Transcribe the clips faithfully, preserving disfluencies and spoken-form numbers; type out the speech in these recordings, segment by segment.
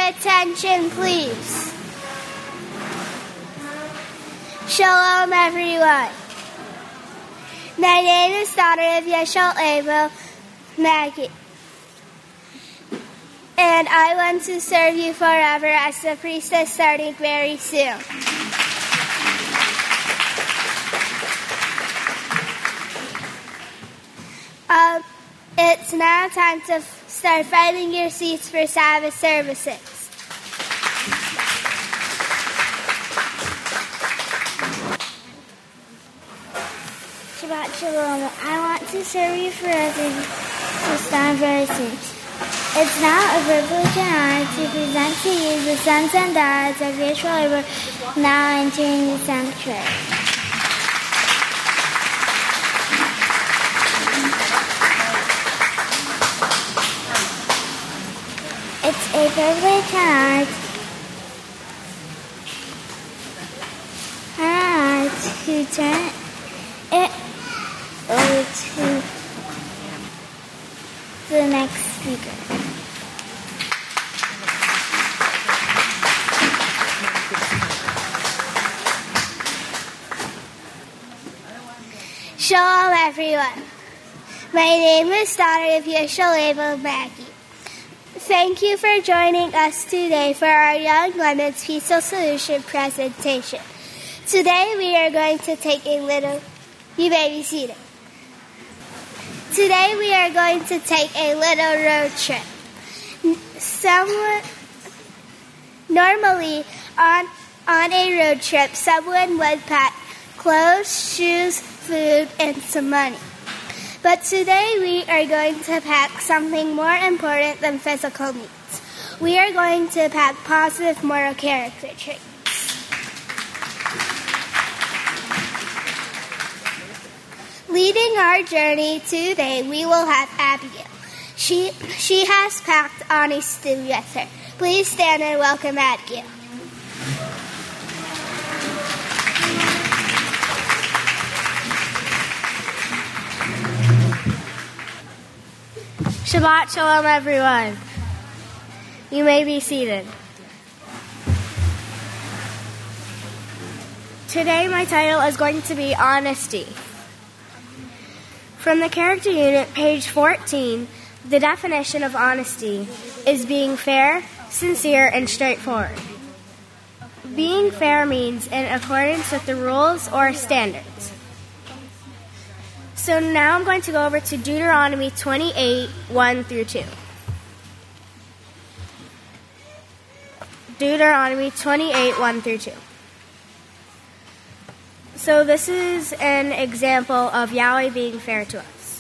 attention, please. Shalom, everyone. My name is daughter of Yeshua Abel, Maggie. And I want to serve you forever as the priestess starting very soon. Um, it's now time to f- start finding your seats for Sabbath services. Shabbat Shalom. I want to serve you forever to stand very soon. It's now a privilege and honor to present to you the sons and daughters of Yeshua Abel now entering the sanctuary. It's a privilege and honor to turn it over to the next speaker. Shalom, everyone. My name is daughter of Yeshua Abel, Maggie. Thank you for joining us today for our Young Women's Peaceful Solution presentation. Today we are going to take a little, you may be seated. Today we are going to take a little road trip. Someone, normally on, on a road trip, someone would pack clothes, shoes, food, and some money. But today we are going to pack something more important than physical needs. We are going to pack positive moral character traits. Leading our journey today, we will have Abigail. She, she has packed honesty with her. Please stand and welcome Abigail. Shabbat Shalom, everyone. You may be seated. Today my title is going to be Honesty. From the character unit, page fourteen, the definition of honesty is being fair, sincere, and straightforward. Being fair means in accordance with the rules or standards. So now I'm going to go over to Deuteronomy twenty-eight, one through two. Deuteronomy twenty-eight, one through two. So this is an example of Yahweh being fair to us.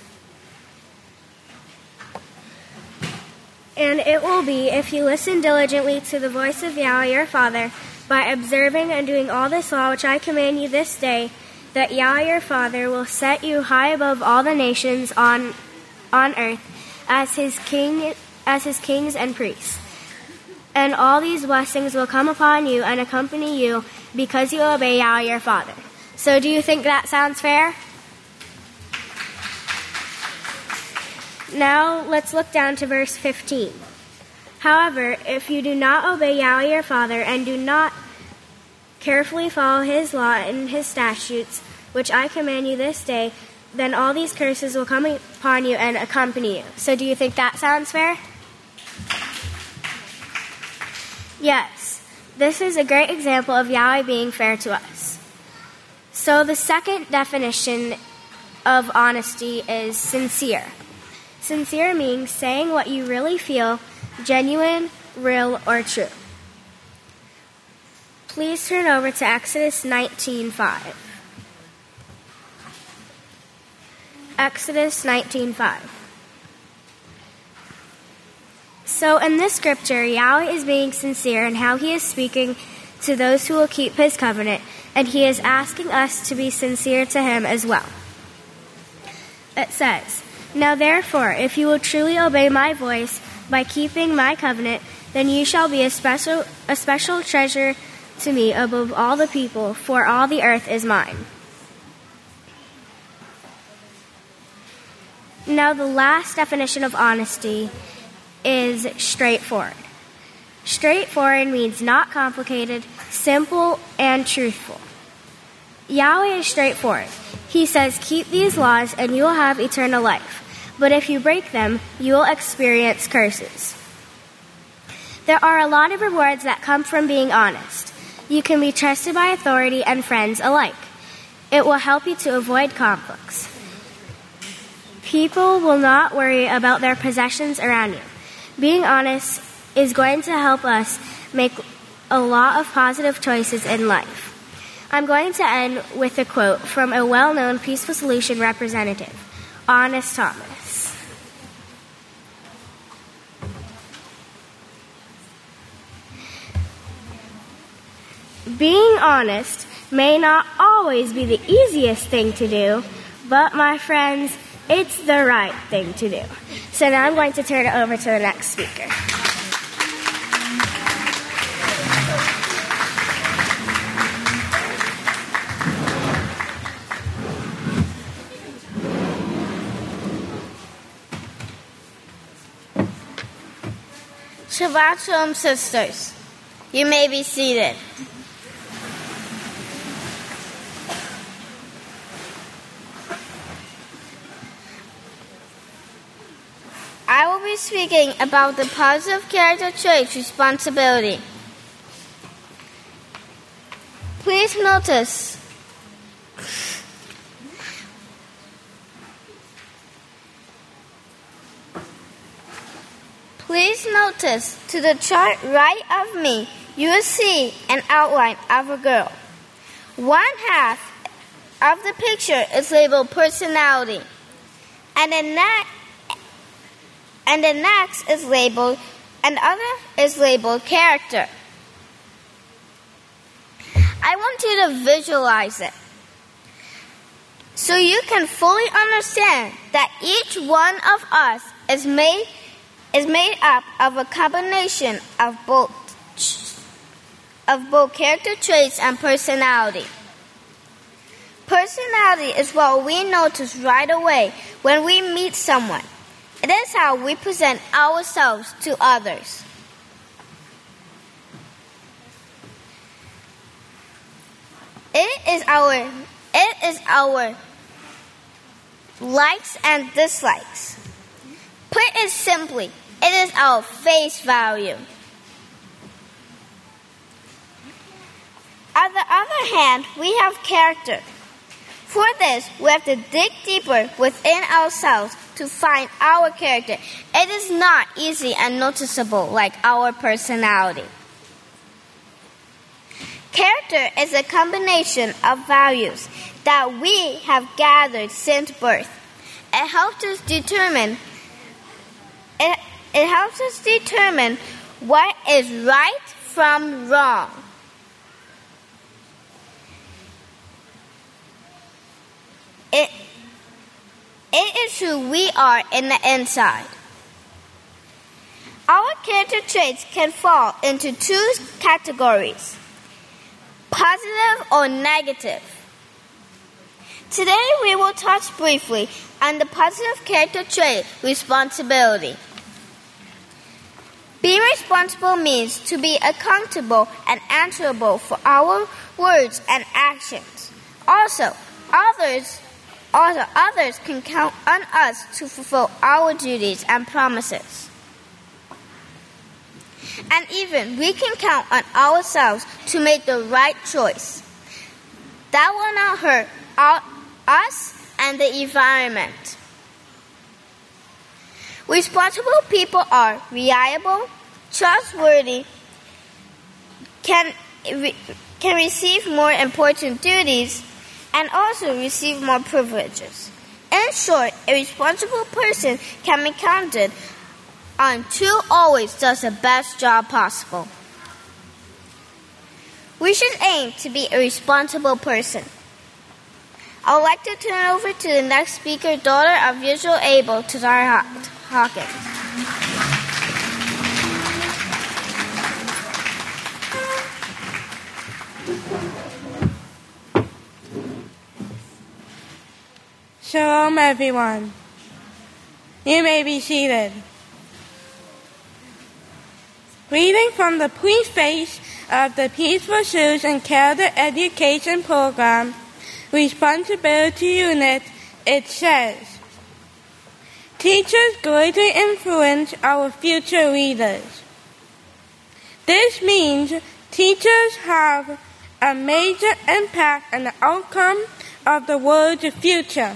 And it will be, if you listen diligently to the voice of Yahweh your Father, by observing and doing all this law which I command you this day, that Yahweh your Father will set you high above all the nations on on earth as his king as his kings and priests. And all these blessings will come upon you and accompany you because you obey Yahweh your Father. So do you think that sounds fair? Now let's look down to verse fifteen. However, if you do not obey Yahweh your Father and do not carefully follow his law and his statutes, which I command you this day, then all these curses will come upon you and accompany you. So do you think that sounds fair? Yes, this is a great example of Yahweh being fair to us. So the second definition of honesty is sincere. Sincere means saying what you really feel, genuine, real, or true. Please turn over to Exodus nineteen five. Exodus nineteen five. So in this scripture, Yahweh is being sincere in how he is speaking to those who will keep his covenant, and he is asking us to be sincere to him as well. It says, "Now therefore, if you will truly obey my voice by keeping my covenant, then you shall be a special a special treasure to me above all the people, for all the earth is mine." Now the last definition of honesty is straightforward. Straightforward means not complicated, simple, and truthful. Yahweh is straightforward. He says, keep these laws and you will have eternal life. But if you break them, you will experience curses. There are a lot of rewards that come from being honest. You can be trusted by authority and friends alike. It will help you to avoid conflicts. People will not worry about their possessions around you. Being honest is going to help us make a lot of positive choices in life. I'm going to end with a quote from a well-known Peaceful Solution representative, Honest Thomas. Being honest may not always be the easiest thing to do, but my friends, it's the right thing to do. So now I'm going to turn it over to the next speaker. Shabbat Shalom, sisters. You may be seated. I will be speaking about the positive character trait responsibility. Please notice Please notice to the chart right of me, you will see an outline of a girl. One half of the picture is labeled personality, and the next and the next is labeled, and the other is labeled character. I want you to visualize it, so you can fully understand that each one of us is made is made up of a combination of both of both character traits and personality. Personality is what we notice right away when we meet someone. It is how we present ourselves to others. It is our it is our likes and dislikes. Put it simply, it is our face value. On the other hand, we have character. For this, we have to dig deeper within ourselves to find our character. It is not easy and noticeable like our personality. Character is a combination of values that we have gathered since birth. It helps us determine it, it helps us determine what is right from wrong. It, it is who we are in the inside. Our character traits can fall into two categories, positive or negative. Today we will touch briefly on the positive character trait, responsibility. Being responsible means to be accountable and answerable for our words and actions. Also, others Also, others can count on us to fulfill our duties and promises. And even we can count on ourselves to make the right choice. That will not hurt our, us and the environment. Responsible people are reliable, trustworthy, can, can receive more important duties, and also receive more privileges. In short, a responsible person can be counted on to always does the best job possible. We should aim to be a responsible person. I would like to turn over to the next speaker, daughter of visual able, Tazara Hawkins. Shalom, everyone. You may be seated. Reading from the preface of the Peaceful Solution Character Education Program, Responsibility Unit, it says, teachers greatly influence our future leaders. This means teachers have a major impact on the outcome of the world's future.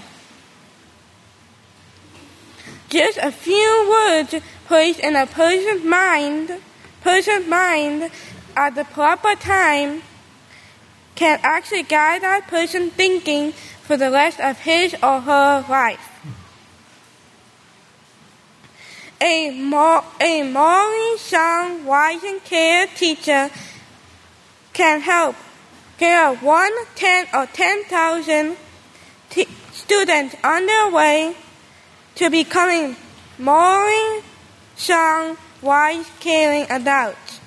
Just a few words placed in a person's mind, person's mind at the proper time can actually guide that person's thinking for the rest of his or her life. A, more, a morally sound, wise, and clear teacher can help get one, ten, or ten thousand t- students on their way to becoming morally sound, wise, caring adults.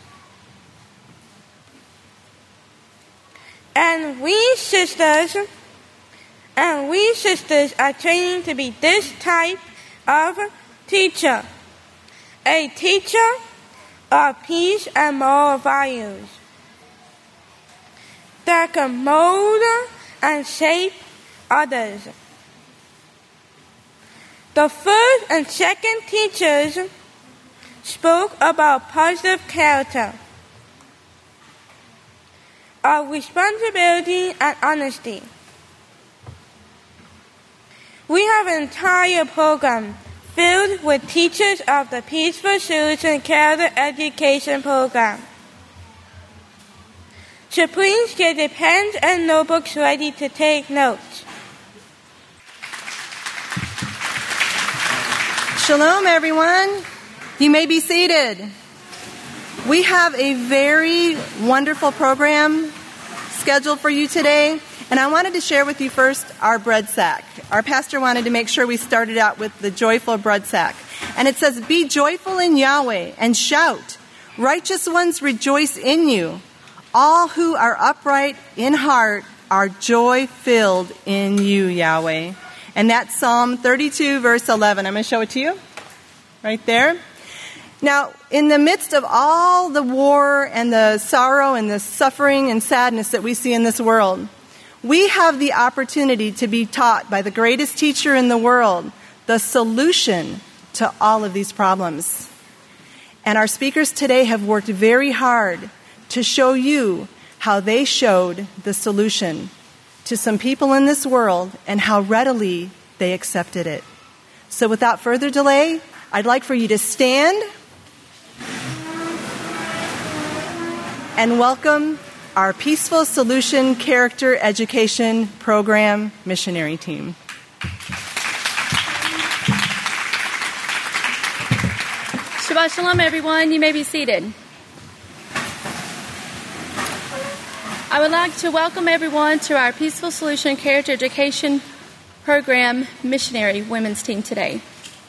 And we sisters, and we sisters are training to be this type of teacher. A teacher of peace and moral values that can mold and shape others. The first and second teachers spoke about positive character, of responsibility and honesty. We have an entire program filled with teachers of the Peaceful Solution Character Education Program. So please get your pens and notebooks ready to take notes. Shalom, everyone. You may be seated. We have a very wonderful program scheduled for you today, and I wanted to share with you first our bread sack. Our pastor wanted to make sure we started out with the joyful bread sack. And it says, "Be joyful in Yahweh and shout. Righteous ones rejoice in you. All who are upright in heart are joy-filled in you, Yahweh." And that's Psalm thirty-two, verse eleven. I'm going to show it to you right there. Now, in the midst of all the war and the sorrow and the suffering and sadness that we see in this world, we have the opportunity to be taught by the greatest teacher in the world the solution to all of these problems. And our speakers today have worked very hard to show you how they showed the solution to some people in this world and how readily they accepted it. So without further delay, I'd like for you to stand and welcome our Peaceful Solution Character Education Program missionary team. Shabbat Shalom, everyone. You may be seated. I would like to welcome everyone to our Peaceful Solution Character Education Program missionary women's team today.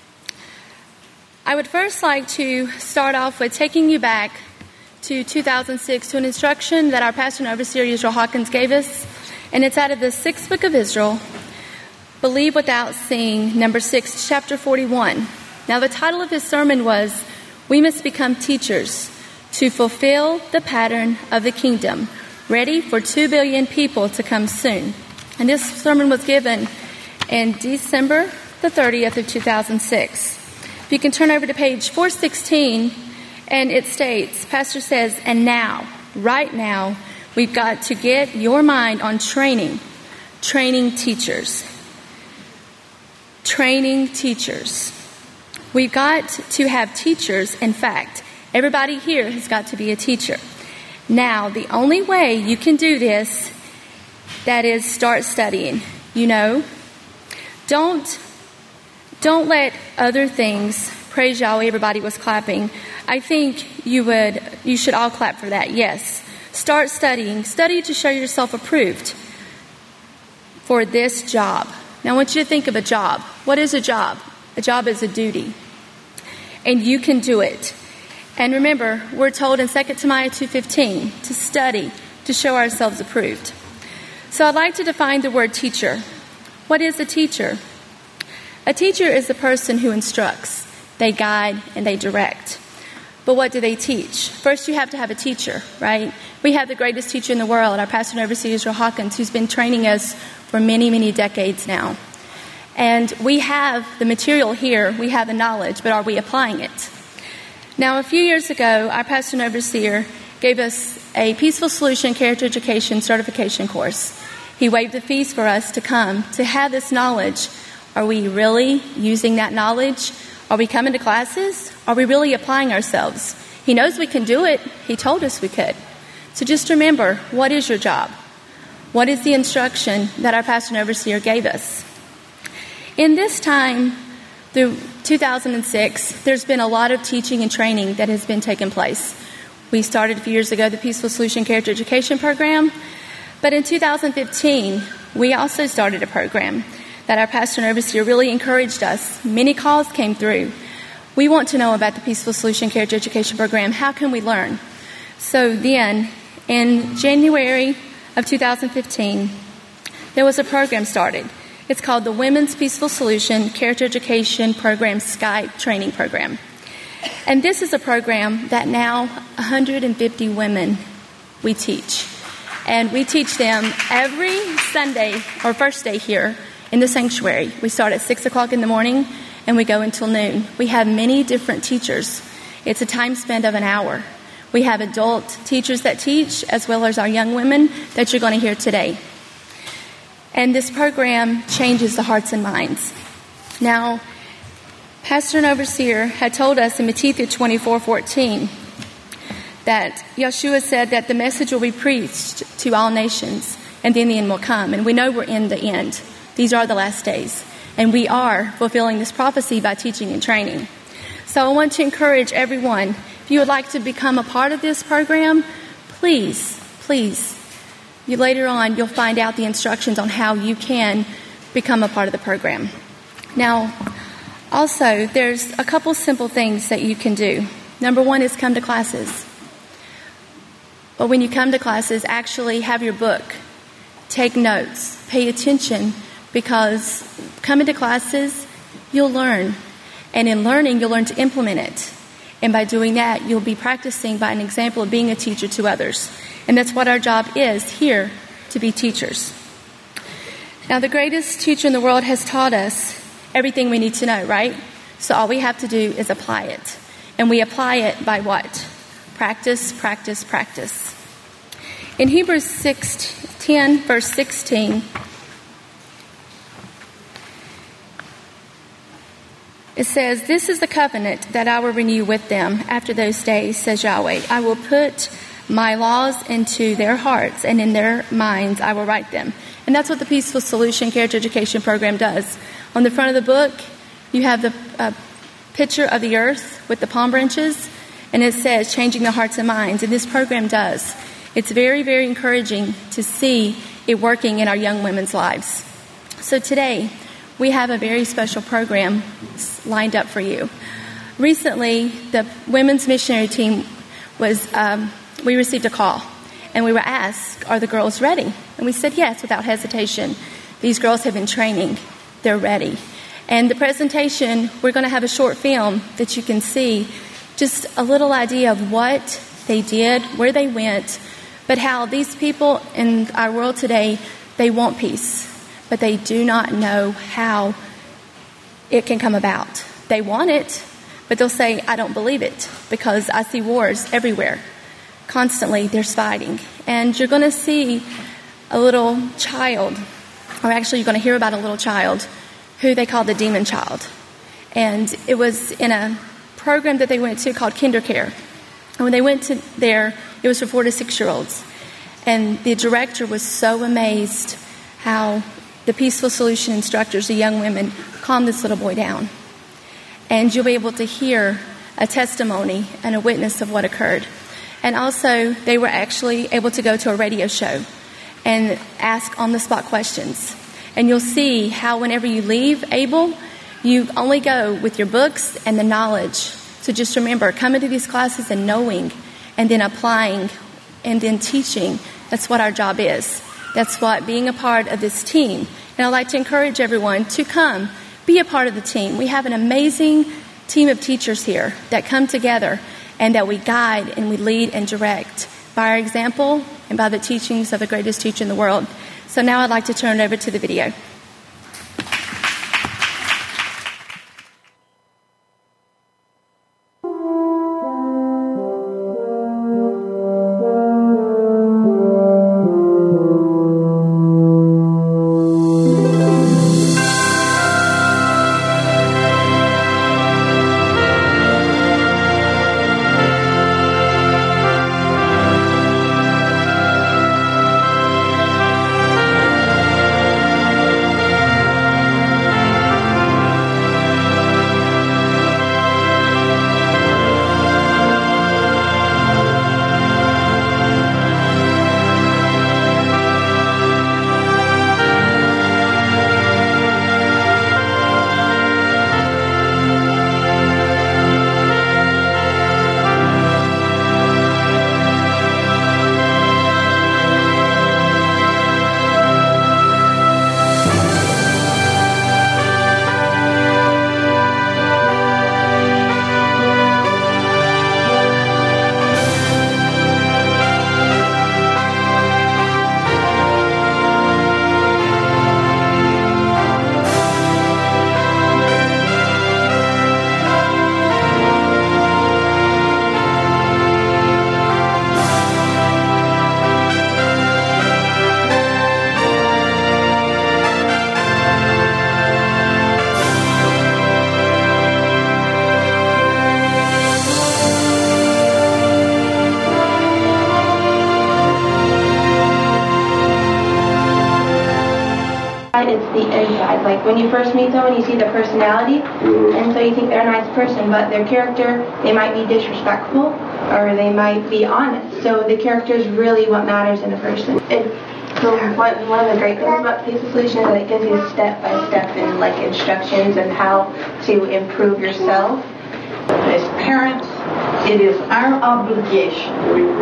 I would first like to start off with taking you back to two thousand six to an instruction that our pastor and overseer Israel Hawkins gave us, and it's out of the sixth book of Israel, Believe Without Seeing, number six, chapter forty-one. Now the title of his sermon was, "We Must Become Teachers to Fulfill the Pattern of the Kingdom, Ready for two billion People to Come Soon." And this sermon was given in December the thirtieth of two thousand six. If you can turn over to page four sixteen, and it states, Pastor says, "And now, right now, we've got to get your mind on training, training teachers. Training teachers. We've got to have teachers. In fact, everybody here has got to be a teacher. Now, the only way you can do this, that is start studying. You know, don't, don't let other things, praise Yahweh, everybody was clapping. I think you would, you should all clap for that, yes. Start studying. Study to show yourself approved for this job. Now, I want you to think of a job. What is a job? A job is a duty. And you can do it. And remember, we're told in Second Timothy two fifteen to study, to show ourselves approved. So I'd like to define the word teacher. What is a teacher? A teacher is the person who instructs. They guide and they direct. But what do they teach? First, you have to have a teacher, right? We have the greatest teacher in the world, our pastor and overseer, Israel Hawkins, who's been training us for many, many decades now. And we have the material here, we have the knowledge, but are we applying it? Now, a few years ago, our pastor and overseer gave us a Peaceful Solution Character Education certification course. He waived the fees for us to come, to have this knowledge. Are we really using that knowledge? Are we coming to classes? Are we really applying ourselves? He knows we can do it. He told us we could. So just remember, what is your job? What is the instruction that our pastor and overseer gave us? In this time, through two thousand six, there's been a lot of teaching and training that has been taking place. We started a few years ago the Peaceful Solution Character Education Program, but in two thousand fifteen, we also started a program that our pastor and overseer really encouraged us. Many calls came through. We want to know about the Peaceful Solution Character Education Program. How can we learn? So then, in January of two thousand fifteen, there was a program started. It's called the Women's Peaceful Solution Character Education Program Skype Training Program. And this is a program that now one hundred fifty women we teach. And we teach them every Sunday or first day here in the sanctuary. We start at six o'clock in the morning and we go until noon. We have many different teachers. It's a time spent of an hour. We have adult teachers that teach as well as our young women that you're going to hear today. And this program changes the hearts and minds. Now, Pastor and Overseer had told us in Matthew twenty-four fourteen that Yeshua said that the message will be preached to all nations and then the end will come. And we know we're in the end. These are the last days. And we are fulfilling this prophecy by teaching and training. So I want to encourage everyone, if you would like to become a part of this program, please, please, you later on you'll find out the instructions on how you can become a part of the program. Now, also, there's a couple simple things that you can do. Number one is come to classes. But when you come to classes, actually have your book. Take notes. Pay attention, because coming to classes, you'll learn. And in learning, you'll learn to implement it. And by doing that, you'll be practicing by an example of being a teacher to others. And that's what our job is here, to be teachers. Now, the greatest teacher in the world has taught us everything we need to know, right? So all we have to do is apply it. And we apply it by what? Practice, practice, practice. In Hebrews six ten, verse sixteen, it says, "This is the covenant that I will renew with them after those days, says Yahweh. I will put my laws into their hearts, and in their minds I will write them." And that's what the Peaceful Solution Character Education Program does. On the front of the book, you have the uh, picture of the earth with the palm branches, and it says, changing the hearts and minds. And this program does. It's very, very encouraging to see it working in our young women's lives. So today, we have a very special program lined up for you. Recently, the women's missionary team was, um, we received a call, and we were asked, are the girls ready? And we said yes, without hesitation. These girls have been training. They're ready. And the presentation, we're going to have a short film that you can see, just a little idea of what they did, where they went, but how these people in our world today, they want peace, but they do not know how it can come about. They want it, but they'll say, I don't believe it, because I see wars everywhere. Constantly, there's fighting. And you're going to see a little child, or actually you're going to hear about a little child who they call the demon child. And it was in a program that they went to called KinderCare. And when they went to there, it was for four to six-year-olds. And the director was so amazed how the Peaceful Solution instructors, the young women, calmed this little boy down. And you'll be able to hear a testimony and a witness of what occurred. And also, they were actually able to go to a radio show and ask on-the-spot questions. And you'll see how whenever you leave Able, you only go with your books and the knowledge. So just remember, coming to these classes and knowing, and then applying, and then teaching, that's what our job is. That's what being a part of this team. And I'd like to encourage everyone to come, be a part of the team. We have an amazing team of teachers here that come together, and that we guide and we lead and direct by our example and by the teachings of the greatest teacher in the world. So now I'd like to turn it over to the video. It's the inside. Like when you first meet someone, you see their personality, mm-hmm. and so you think they're a nice person, but their character, they might be disrespectful or they might be honest. So the character is really what matters in a person. It, so one, one of the great things about Peaceful Solution is that it gives you step by step and like instructions and how to improve yourself. As parents, it is our obligation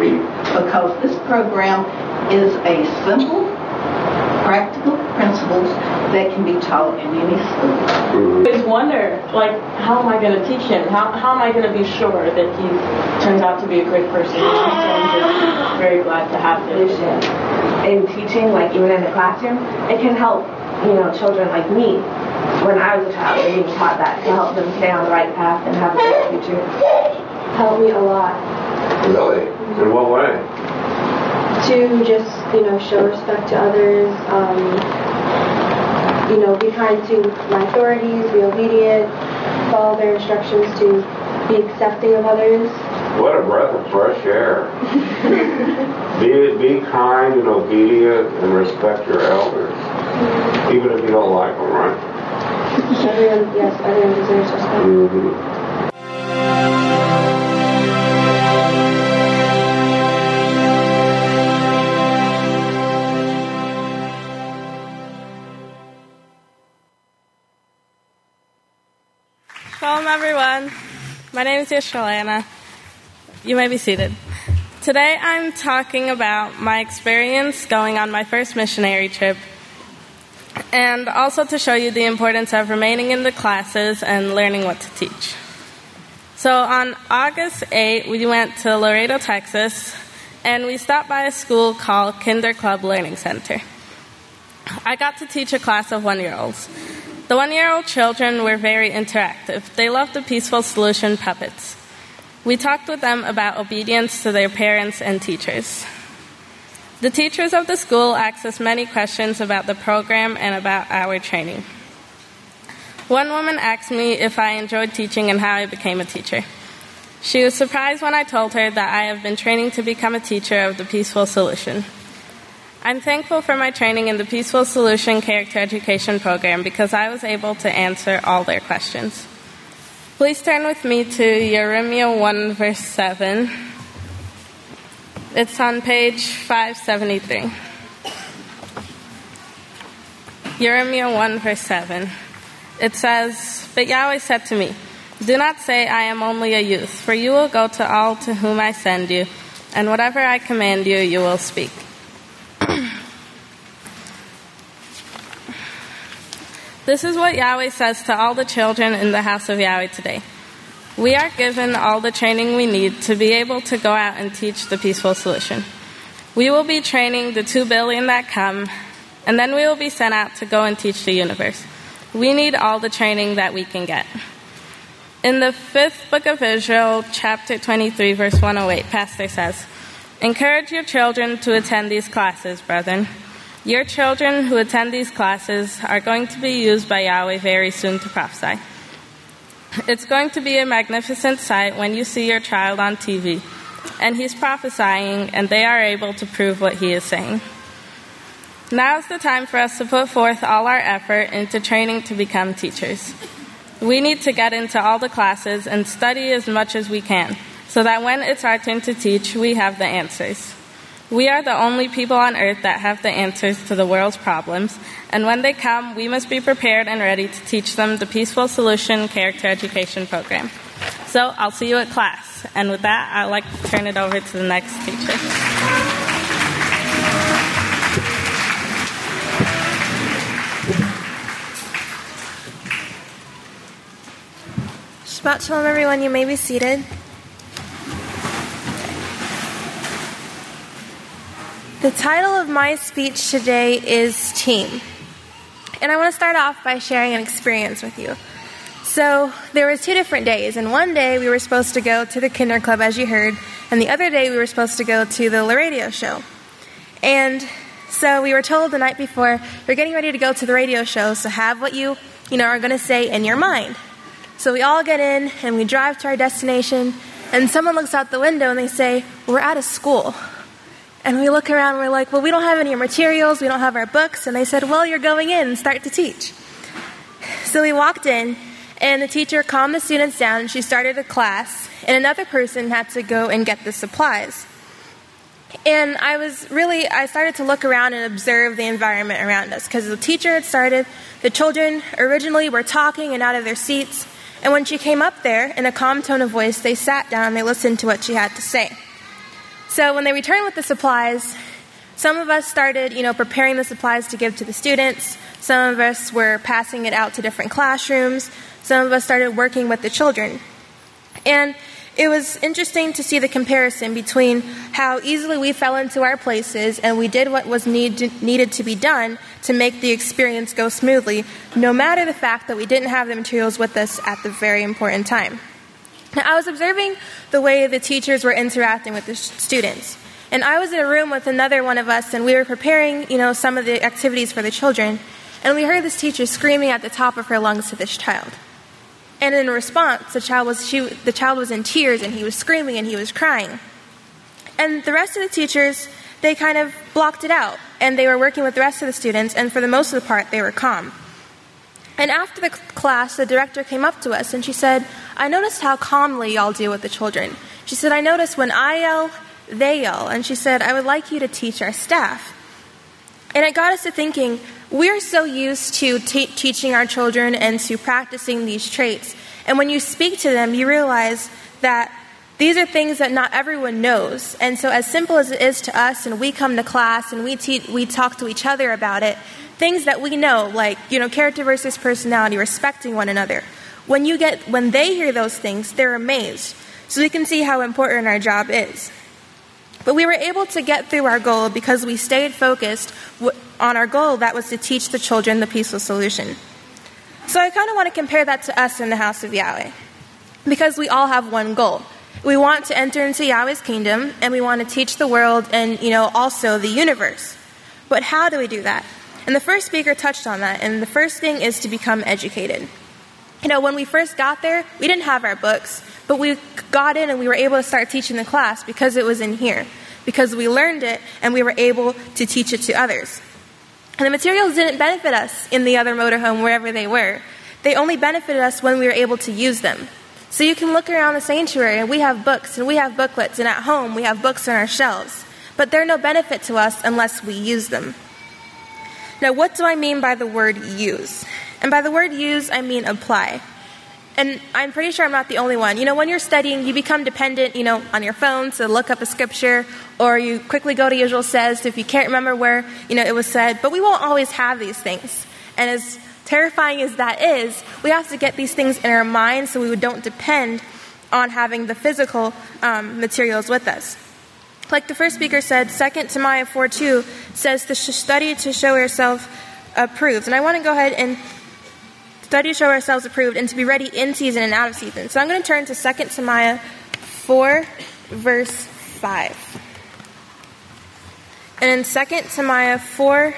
because this program is a simple, practical principles that can be taught in any school. I always wonder, like, how am I going to teach him? How, how am I going to be sure that he turns out to be a great person? So I'm just very glad to have this. In teaching, like even in the classroom, it can help, you know, children like me. When I was a child, I being taught that to help them stay on the right path and have a good future. Helped me a lot. Really? In what way? To just, you know, show respect to others, um, you know, be kind to my authorities, be obedient, follow their instructions to be accepting of others. What a breath of fresh air. be, be kind and obedient and respect your elders, mm-hmm. even if you don't like them, right? Everyone, yes, everyone deserves respect. Mm-hmm. Shalom, everyone. My name is Yishalana. You may be seated. Today I'm talking about my experience going on my first missionary trip, and also to show you the importance of remaining in the classes and learning what to teach. So on August eighth, we went to Laredo, Texas, and we stopped by a school called Kinder Club Learning Center. I got to teach a class of one-year-olds. The one-year-old children were very interactive. They loved the Peaceful Solution puppets. We talked with them about obedience to their parents and teachers. The teachers of the school asked us many questions about the program and about our training. One woman asked me if I enjoyed teaching and how I became a teacher. She was surprised when I told her that I have been training to become a teacher of the Peaceful Solution. I'm thankful for my training in the Peaceful Solution Character Education Program because I was able to answer all their questions. Please turn with me to Jeremiah one, verse seven. It's on page five seventy-three. Jeremiah one, verse seven. It says, "But Yahweh said to me, do not say I am only a youth, for you will go to all to whom I send you, and whatever I command you, you will speak." This is what Yahweh says to all the children in the house of Yahweh today. We are given all the training we need to be able to go out and teach the peaceful solution. We will be training the two billion that come, and then we will be sent out to go and teach the universe. We need all the training that we can get. In the fifth book of Israel, chapter twenty-three, verse one oh eight, Pastor says, "Encourage your children to attend these classes, brethren. Your children who attend these classes are going to be used by Yahweh very soon to prophesy. It's going to be a magnificent sight when you see your child on T V, and he's prophesying, and they are able to prove what he is saying." Now's the time for us to put forth all our effort into training to become teachers. We need to get into all the classes and study as much as we can, so that when it's our turn to teach, we have the answers. We are the only people on earth that have the answers to the world's problems, and when they come, we must be prepared and ready to teach them the Peaceful Solution Character Education Program. So I'll see you at class. And with that, I'd like to turn it over to the next teacher. Shabbat Shalom, everyone. You may be seated. The title of my speech today is Team. And I want to start off by sharing an experience with you. So there were two different days, and one day we were supposed to go to the Kinder Club, as you heard, and the other day we were supposed to go to the radio show. And so we were told the night before, you're getting ready to go to the radio show, so have what you, you know, are going to say in your mind. So we all get in, and we drive to our destination, and someone looks out the window, and they say, "We're out of school." And we look around, and we're like, "Well, we don't have any materials, we don't have our books." And they said, "Well, you're going in and start to teach." So we walked in, and the teacher calmed the students down, and she started a class, and another person had to go and get the supplies. And I was really, I started to look around and observe the environment around us, because the teacher had started, the children originally were talking and out of their seats, and when she came up there, in a calm tone of voice, they sat down and they listened to what she had to say. So when they returned with the supplies, some of us started, you know, preparing the supplies to give to the students. Some of us were passing it out to different classrooms. Some of us started working with the children. And it was interesting to see the comparison between how easily we fell into our places and we did what was need, needed to be done to make the experience go smoothly, no matter the fact that we didn't have the materials with us at the very important time. Now, I was observing the way the teachers were interacting with the students. And I was in a room with another one of us, and we were preparing, you know, some of the activities for the children. And we heard this teacher screaming at the top of her lungs to this child. And in response, the child was she, the child was in tears, and he was screaming, and he was crying. And the rest of the teachers, they kind of blocked it out, and they were working with the rest of the students, and for the most of the part, they were calm. And after the class, the director came up to us, and she said, "I noticed how calmly y'all deal with the children." She said, "I noticed when I yell, they yell." And she said, "I would like you to teach our staff." And it got us to thinking, we're so used to te- teaching our children and to practicing these traits. And when you speak to them, you realize that these are things that not everyone knows. And so as simple as it is to us, and we come to class and we te- we talk to each other about it, things that we know, like, you know, character versus personality, respecting one another. When you get, when they hear those things, they're amazed. So we can see how important our job is. But we were able to get through our goal because we stayed focused on our goal, that was to teach the children the peaceful solution. So I kind of want to compare that to us in the house of Yahweh, because we all have one goal. We want to enter into Yahweh's kingdom, and we want to teach the world and, you know, also the universe. But how do we do that? And the first speaker touched on that, and the first thing is to become educated. You know, when we first got there, we didn't have our books, but we got in and we were able to start teaching the class because it was in here, because we learned it and we were able to teach it to others. And the materials didn't benefit us in the other motorhome, wherever they were. They only benefited us when we were able to use them. So you can look around the sanctuary, and we have books, and we have booklets, and at home we have books on our shelves. But they're no benefit to us unless we use them. Now, what do I mean by the word use? And by the word use, I mean apply. And I'm pretty sure I'm not the only one. You know, when you're studying, you become dependent, you know, on your phone to look up a scripture, or you quickly go to Yisrael Says if you can't remember where, you know, it was said. But we won't always have these things. And as terrifying as that is, we have to get these things in our minds so we don't depend on having the physical um, materials with us. Like the first speaker said, Second Timothy four two says to study to show yourself approved. And I want to go ahead and study to show ourselves approved and to be ready in season and out of season. So I'm going to turn to Second Timothy four, verse five. And in Second Timothy four,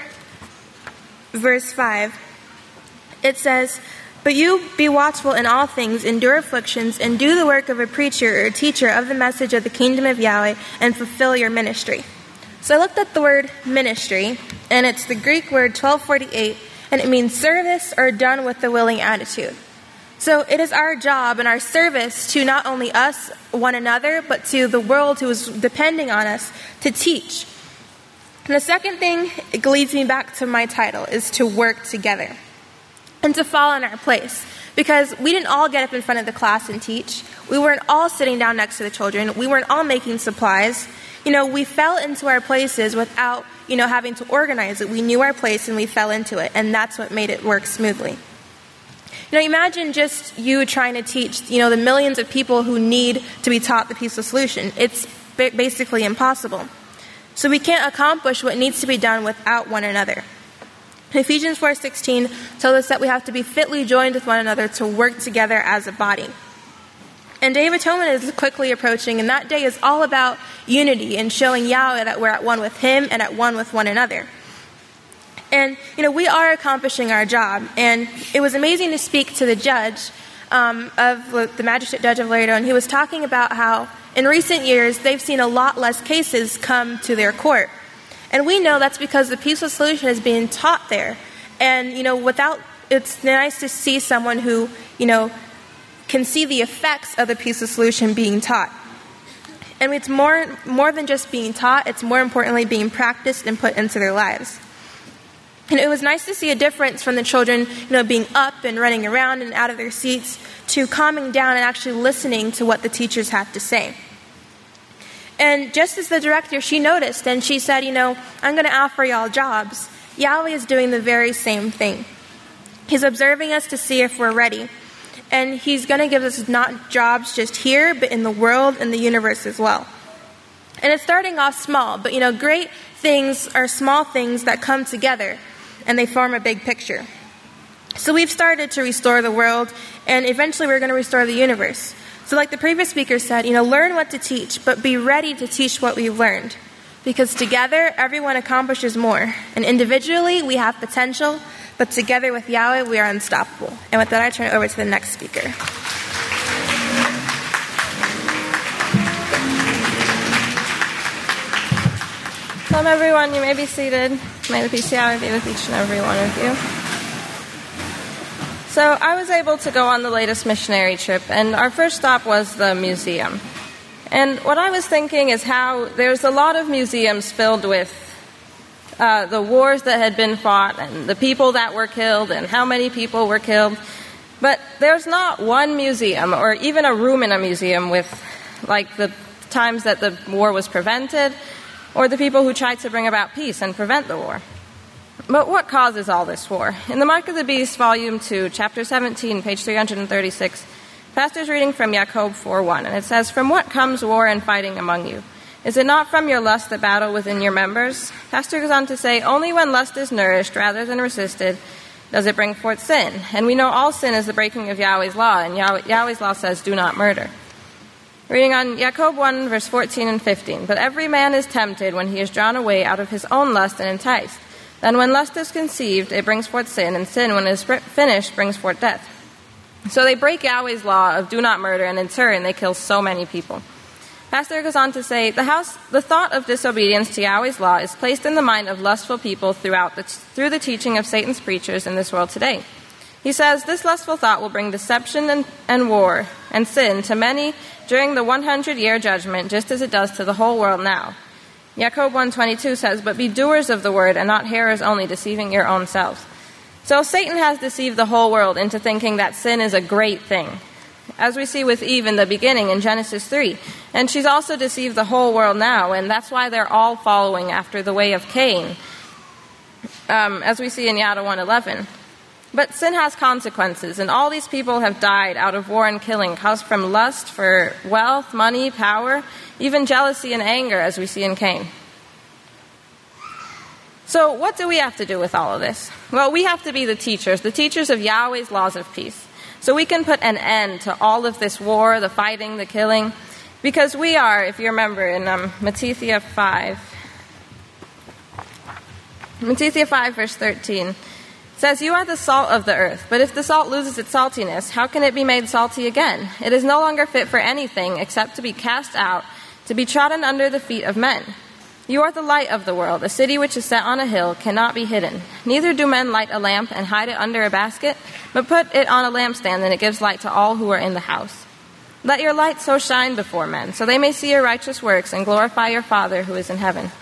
verse five, it says, "But you be watchful in all things, endure afflictions, and do the work of a preacher or a teacher of the message of the kingdom of Yahweh, and fulfill your ministry." So I looked at the word ministry, and it's the Greek word twelve forty-eight, and it means service or done with the willing attitude. So it is our job and our service to not only us, one another, but to the world who is depending on us to teach. And the second thing, it leads me back to my title, is to work together and to fall in our place. Because we didn't all get up in front of the class and teach. We weren't all sitting down next to the children. We weren't all making supplies. You know, we fell into our places without, you know, having to organize it. We knew our place and we fell into it. And that's what made it work smoothly. You know, imagine just you trying to teach, you know, the millions of people who need to be taught the peaceful solution. It's basically impossible. So we can't accomplish what needs to be done without one another. Ephesians four sixteen tells us that we have to be fitly joined with one another to work together as a body. And Day of Atonement is quickly approaching, and that day is all about unity and showing Yahweh that we're at one with Him and at one with one another. And, you know, we are accomplishing our job. And it was amazing to speak to the judge um, of the magistrate judge of Laredo, and he was talking about how in recent years they've seen a lot less cases come to their court. And we know that's because the peaceful solution is being taught there. And, you know, without, it's nice to see someone who, you know, can see the effects of the peaceful solution being taught. And it's more, more than just being taught, it's more importantly being practiced and put into their lives. And it was nice to see a difference from the children, you know, being up and running around and out of their seats to calming down and actually listening to what the teachers have to say. And just as the director, she noticed and she said, you know, I'm going to offer y'all jobs. Yahweh is doing the very same thing. He's observing us to see if we're ready. And He's going to give us not jobs just here, but in the world and the universe as well. And it's starting off small, but, you know, great things are small things that come together and they form a big picture. So we've started to restore the world, and eventually we're going to restore the universe. So like the previous speaker said, you know, learn what to teach, but be ready to teach what we've learned. Because together, everyone accomplishes more. And individually, we have potential, but together with Yahweh, we are unstoppable. And with that, I turn it over to the next speaker. Welcome, everyone. You may be seated. May the peace of Yahweh be with each and every one of you. So I was able to go on the latest missionary trip, and our first stop was the museum. And what I was thinking is how there's a lot of museums filled with uh, the wars that had been fought and the people that were killed and how many people were killed. But there's not one museum or even a room in a museum with like the times that the war was prevented or the people who tried to bring about peace and prevent the war. But what causes all this war? In the Mark of the Beast, Volume two, Chapter seventeen, page three hundred thirty-six, Pastor's reading from Jacob four one, and it says, "From what comes war and fighting among you? Is it not from your lust that battle within your members?" Pastor goes on to say, "Only when lust is nourished rather than resisted does it bring forth sin. And we know all sin is the breaking of Yahweh's law, and Yahweh, Yahweh's law says, do not murder." Reading on Jacob one, verse fourteen and fifteen, "But every man is tempted when he is drawn away out of his own lust and enticed. Then when lust is conceived, it brings forth sin, and sin, when it is finished, brings forth death." So they break Yahweh's law of do not murder, and in turn, they kill so many people. Pastor goes on to say, the, house, the thought of disobedience to Yahweh's law is placed in the mind of lustful people throughout the, through the teaching of Satan's preachers in this world today. He says, this lustful thought will bring deception and, and war and sin to many during the hundred-year judgment, just as it does to the whole world now. Jacob one twenty-two says, "But be doers of the word and not hearers only, deceiving your own selves." So Satan has deceived the whole world into thinking that sin is a great thing, as we see with Eve in the beginning in Genesis three. And she's also deceived the whole world now, and that's why they're all following after the way of Cain, um, as we see in Yada one eleven. But sin has consequences, and all these people have died out of war and killing, caused from lust for wealth, money, power, even jealousy and anger, as we see in Cain. So what do we have to do with all of this? Well, we have to be the teachers, the teachers of Yahweh's laws of peace. So we can put an end to all of this war, the fighting, the killing, because we are, if you remember, in um, Matthew five, Matthew five, verse thirteen, it says, "You are the salt of the earth, but if the salt loses its saltiness, how can it be made salty again? It is no longer fit for anything except to be cast out, to be trodden under the feet of men. You are the light of the world. A city which is set on a hill cannot be hidden. Neither do men light a lamp and hide it under a basket, but put it on a lampstand, and it gives light to all who are in the house. Let your light so shine before men, so they may see your righteous works and glorify your Father who is in heaven."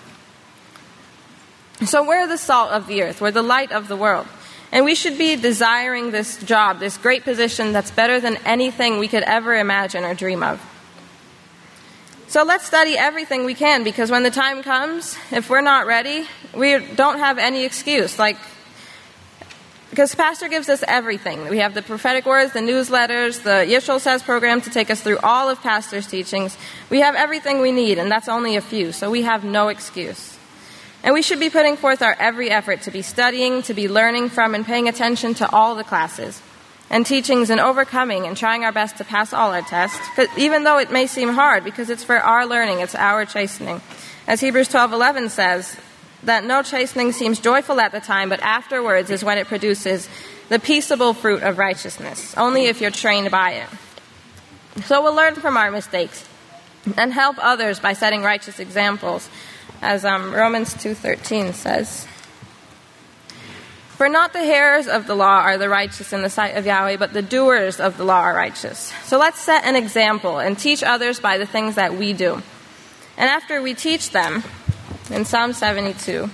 So we're the salt of the earth. We're the light of the world. And we should be desiring this job, this great position that's better than anything we could ever imagine or dream of. So let's study everything we can, because when the time comes, if we're not ready, we don't have any excuse. Like, because Pastor gives us everything. We have the prophetic words, the newsletters, the Yishol Says program to take us through all of Pastor's teachings. We have everything we need, and that's only a few, so we have no excuse. And we should be putting forth our every effort to be studying, to be learning from, and paying attention to all the classes and teachings, and overcoming and trying our best to pass all our tests, even though it may seem hard, because it's for our learning, it's our chastening. As Hebrews twelve eleven says, that no chastening seems joyful at the time, but afterwards is when it produces the peaceable fruit of righteousness, only if you're trained by it. So we'll learn from our mistakes and help others by setting righteous examples, as um, Romans two thirteen says. "For not the hearers of the law are the righteous in the sight of Yahweh, but the doers of the law are righteous." So let's set an example and teach others by the things that we do. And after we teach them, in Psalm seventy-two,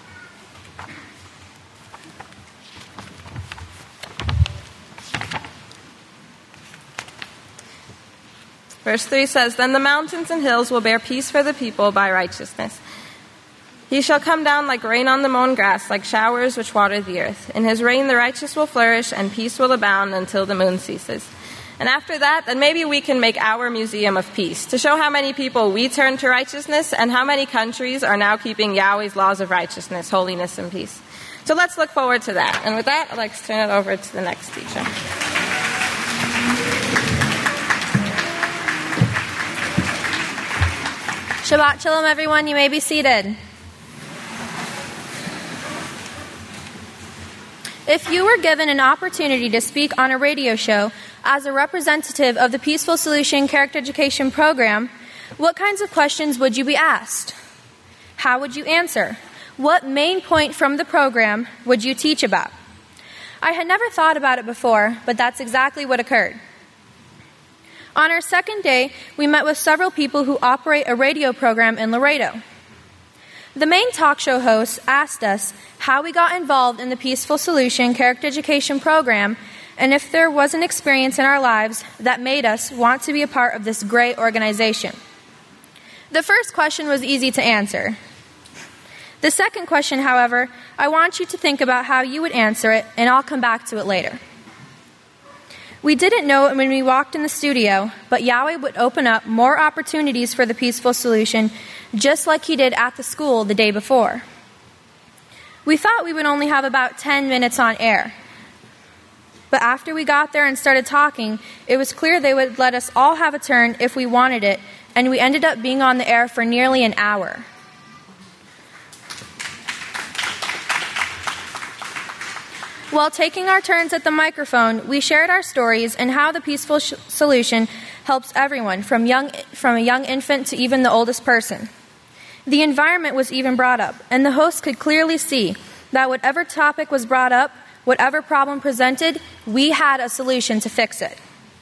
verse three says, "Then the mountains and hills will bear peace for the people by righteousness. He shall come down like rain on the mown grass, like showers which water the earth. In his reign the righteous will flourish, and peace will abound until the moon ceases." And after that, then maybe we can make our museum of peace, to show how many people we turn to righteousness and how many countries are now keeping Yahweh's laws of righteousness, holiness, and peace. So let's look forward to that. And with that, I'd like to turn it over to the next teacher. Shabbat Shalom, everyone. You may be seated. If you were given an opportunity to speak on a radio show as a representative of the Peaceful Solution Character Education Program, what kinds of questions would you be asked? How would you answer? What main point from the program would you teach about? I had never thought about it before, but that's exactly what occurred. On our second day, we met with several people who operate a radio program in Laredo. The main talk show host asked us how we got involved in the Peaceful Solution Character Education Program, and if there was an experience in our lives that made us want to be a part of this great organization. The first question was easy to answer. The second question, however, I want you to think about how you would answer it, and I'll come back to it later. We didn't know it when we walked in the studio, but Yahweh would open up more opportunities for the Peaceful Solution, just like he did at the school the day before. We thought we would only have about ten minutes on air. But after we got there and started talking, it was clear they would let us all have a turn if we wanted it, and we ended up being on the air for nearly an hour. While taking our turns at the microphone, we shared our stories and how the Peaceful sh- Solution helps everyone, from young from a young infant to even the oldest person. The environment was even brought up, and the host could clearly see that whatever topic was brought up, whatever problem presented, we had a solution to fix it.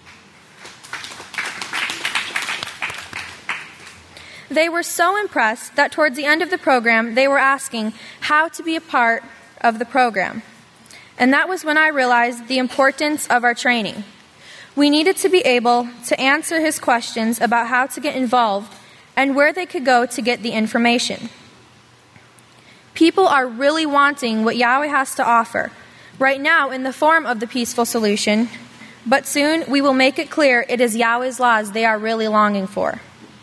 They were so impressed that towards the end of the program, they were asking how to be a part of the program. And that was when I realized the importance of our training. We needed to be able to answer his questions about how to get involved and where they could go to get the information. People are really wanting what Yahweh has to offer, right now in the form of the peaceful solution, but soon we will make it clear it is Yahweh's laws they are really longing for.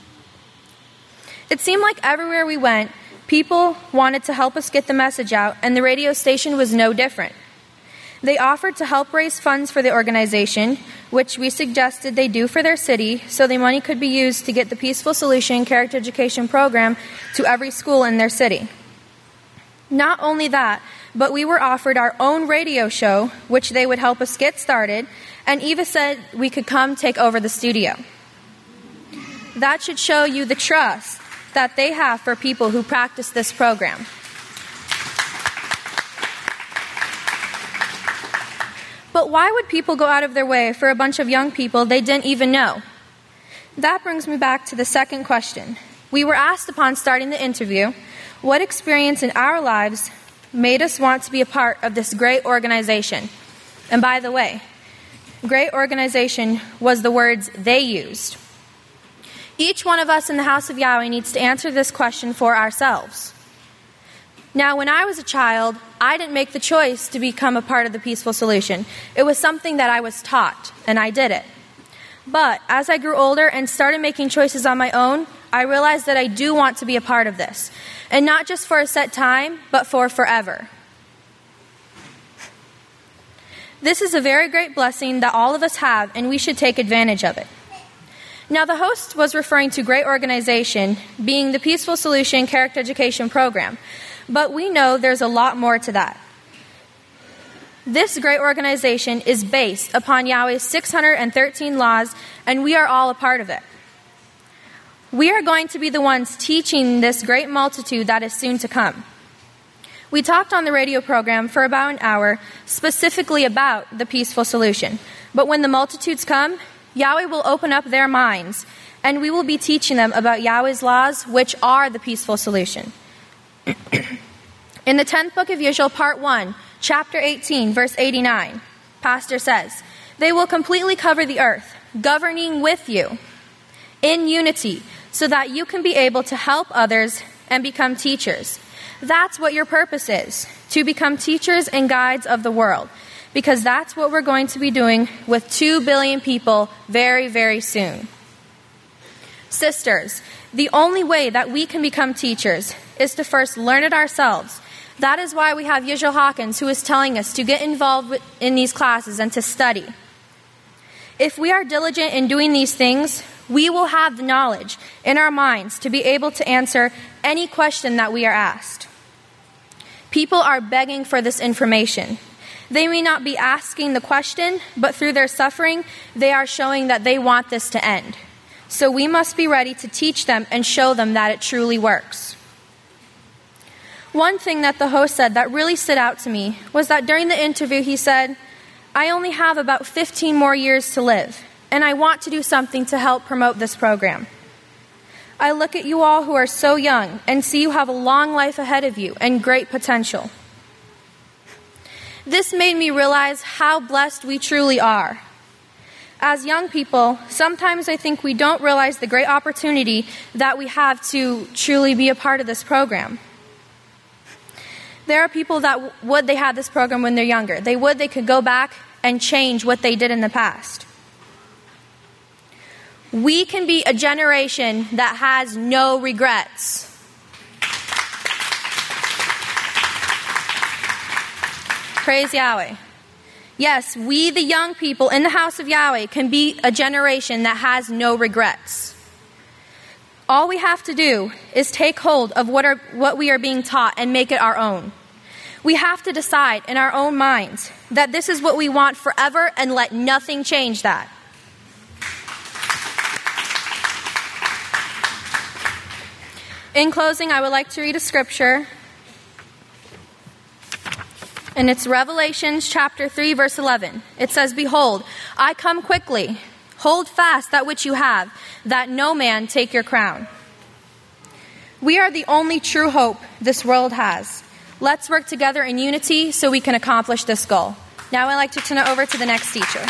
It seemed like everywhere we went, people wanted to help us get the message out, and the radio station was no different. They offered to help raise funds for the organization, which we suggested they do for their city, so the money could be used to get the Peaceful Solution Character Education program to every school in their city. Not only that, but we were offered our own radio show, which they would help us get started, and Eva said we could come take over the studio. That should show you the trust that they have for people who practice this program. But why would people go out of their way for a bunch of young people they didn't even know? That brings me back to the second question. We were asked upon starting the interview, what experience in our lives made us want to be a part of this great organization? And by the way, great organization was the words they used. Each one of us in the house of Yahweh needs to answer this question for ourselves. Now, when I was a child, I didn't make the choice to become a part of the Peaceful Solution. It was something that I was taught, and I did it. But as I grew older and started making choices on my own, I realized that I do want to be a part of this. And not just for a set time, but for forever. This is a very great blessing that all of us have, and we should take advantage of it. Now, the host was referring to great organization, being the Peaceful Solution Character Education program. But we know there's a lot more to that. This great organization is based upon Yahweh's six hundred thirteen laws, and we are all a part of it. We are going to be the ones teaching this great multitude that is soon to come. We talked on the radio program for about an hour specifically about the Peaceful Solution. But when the multitudes come, Yahweh will open up their minds, and we will be teaching them about Yahweh's laws, which are the Peaceful Solution. In the tenth book of Yishol, part one, chapter eighteen, verse eighty-nine, Pastor says, they will completely cover the earth, governing with you in unity, so that you can be able to help others and become teachers. That's what your purpose is, to become teachers and guides of the world, because that's what we're going to be doing with two billion people very, very soon. Sisters, the only way that we can become teachers is to first learn it ourselves. That is why we have Yishol Hawkins, who is telling us to get involved in these classes and to study. If we are diligent in doing these things, we will have the knowledge in our minds to be able to answer any question that we are asked. People are begging for this information. They may not be asking the question, but through their suffering, they are showing that they want this to end. So we must be ready to teach them and show them that it truly works. One thing that the host said that really stood out to me was that during the interview he said, I only have about fifteen more years to live, and I want to do something to help promote this program. I look at you all who are so young and see you have a long life ahead of you and great potential. This made me realize how blessed we truly are. As young people, sometimes I think we don't realize the great opportunity that we have to truly be a part of this program. There are people that w- would they had this program when they're younger. They would they could go back and change what they did in the past. We can be a generation that has no regrets. Praise Yahweh. Yes, we, the young people in the house of Yahweh, can be a generation that has no regrets. All we have to do is take hold of what, are, what we are being taught and make it our own. We have to decide in our own minds that this is what we want forever and let nothing change that. In closing, I would like to read a scripture. And it's Revelations chapter three, verse eleven. It says, Behold, I come quickly. Hold fast that which you have, that no man take your crown. We are the only true hope this world has. Let's work together in unity so we can accomplish this goal. Now I'd like to turn it over to the next teacher.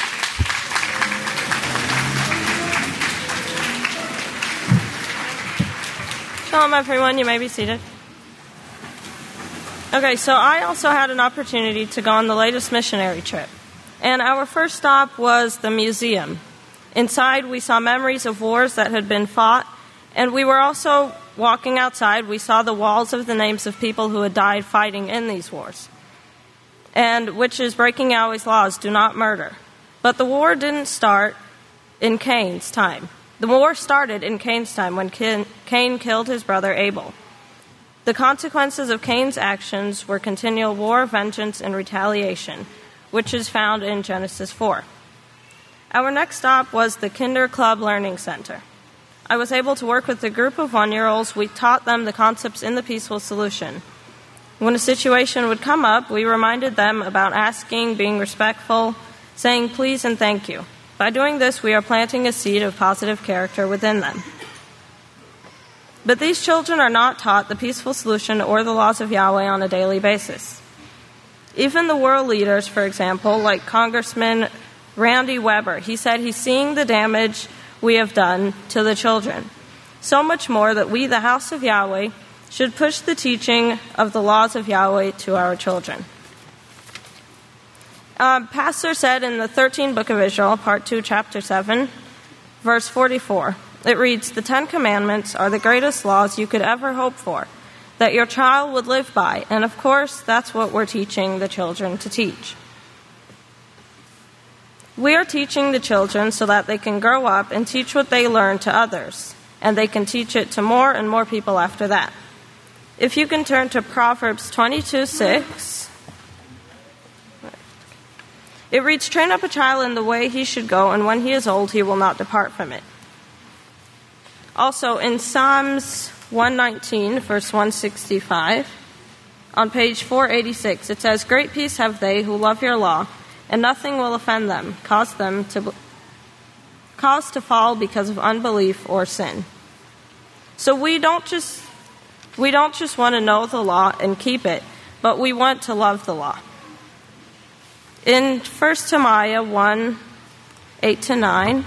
Shalom, everyone. You may be seated. Okay, so I also had an opportunity to go on the latest missionary trip. And our first stop was the museum. Inside, we saw memories of wars that had been fought. And we were also walking outside. We saw the walls of the names of people who had died fighting in these wars. And which is breaking Yahweh's laws, do not murder. But the war didn't start in Cain's time. The war started in Cain's time when Cain killed his brother Abel. The consequences of Cain's actions were continual war, vengeance, and retaliation, which is found in Genesis four. Our next stop was the Kinder Club Learning Center. I was able to work with a group of one-year-olds. We taught them the concepts in the Peaceful Solution. When a situation would come up, we reminded them about asking, being respectful, saying please and thank you. By doing this, we are planting a seed of positive character within them. But these children are not taught the peaceful solution or the laws of Yahweh on a daily basis. Even the world leaders, for example, like Congressman Randy Weber, he said he's seeing the damage we have done to the children. So much more that we, the house of Yahweh, should push the teaching of the laws of Yahweh to our children. Um, Pastor said in the thirteenth book of Israel, part two, chapter seven, verse forty-four, it reads, "The Ten Commandments are the greatest laws you could ever hope for, that your child would live by." And of course, that's what we're teaching the children to teach. We are teaching the children so that they can grow up and teach what they learn to others, and they can teach it to more and more people after that. If you can turn to Proverbs twenty-two six, it reads, "Train up a child in the way he should go, and when he is old, he will not depart from it." Also, in Psalms one nineteen, verse one sixty-five, on page four eighty-six, it says, "Great peace have they who love your law, and nothing will offend them, cause them to cause to fall because of unbelief or sin." So we don't just we don't just want to know the law and keep it, but we want to love the law. In First Timothy one, eight to nine,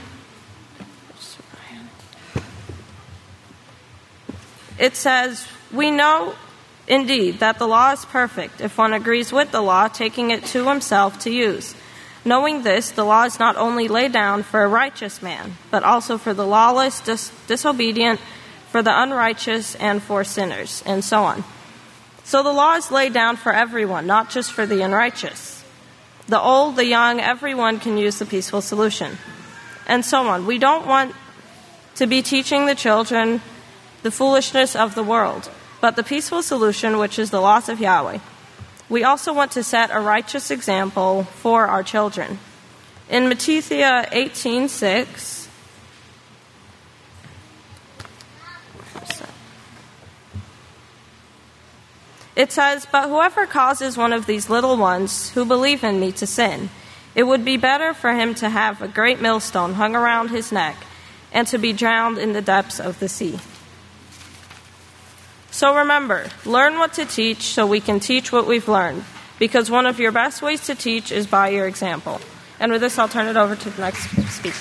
it says, "We know indeed that the law is perfect if one agrees with the law, taking it to himself to use. Knowing this, the law is not only laid down for a righteous man, but also for the lawless, dis- disobedient, for the unrighteous, and for sinners," and so on. So the law is laid down for everyone, not just for the unrighteous. The old, the young, everyone can use the peaceful solution, and so on. We don't want to be teaching the children the foolishness of the world, but the peaceful solution, which is the laws of Yahweh. We also want to set a righteous example for our children. In Matthew eighteen six, it says, "But whoever causes one of these little ones who believe in me to sin, it would be better for him to have a great millstone hung around his neck and to be drowned in the depths of the sea." So remember, learn what to teach so we can teach what we've learned, because one of your best ways to teach is by your example. And with this, I'll turn it over to the next speaker.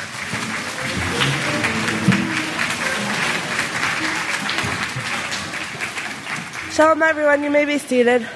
Shalom, everyone. You may be seated.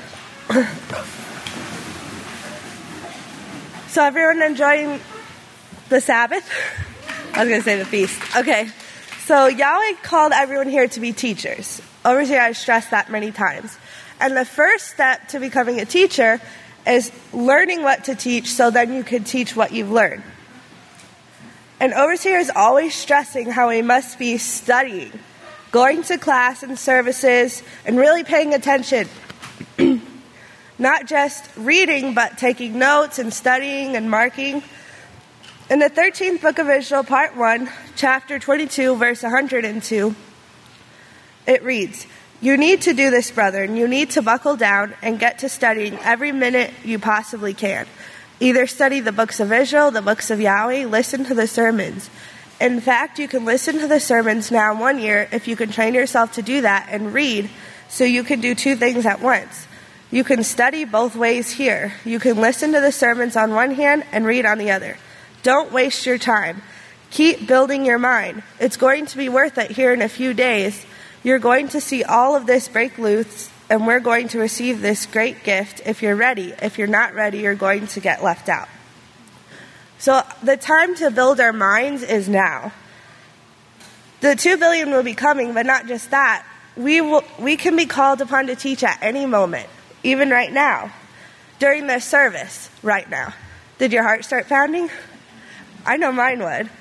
So everyone enjoying the Sabbath? I was going to say the feast. Okay. So Yahweh called everyone here to be teachers. Over here, I've stressed that many times. And the first step to becoming a teacher is learning what to teach so then you can teach what you've learned. And overseer is always stressing how we must be studying, going to class and services, and really paying attention. Not just reading, but taking notes and studying and marking. In the thirteenth book of Israel, part one, chapter twenty-two, verse one hundred two, it reads, "You need to do this, brethren. You need to buckle down and get to studying every minute you possibly can. Either study the books of Israel, the books of Yahweh, listen to the sermons. In fact, you can listen to the sermons now one year if you can train yourself to do that and read, so you can do two things at once. You can study both ways here. You can listen to the sermons on one hand and read on the other. Don't waste your time. Keep building your mind. It's going to be worth it here in a few days. You're going to see all of this break loose, and we're going to receive this great gift if you're ready. If you're not ready, you're going to get left out. So the time to build our minds is now. The two billion will be coming, but not just that. We will, we can be called upon to teach at any moment, even right now, during this service, right now. Did your heart start pounding? I know mine would.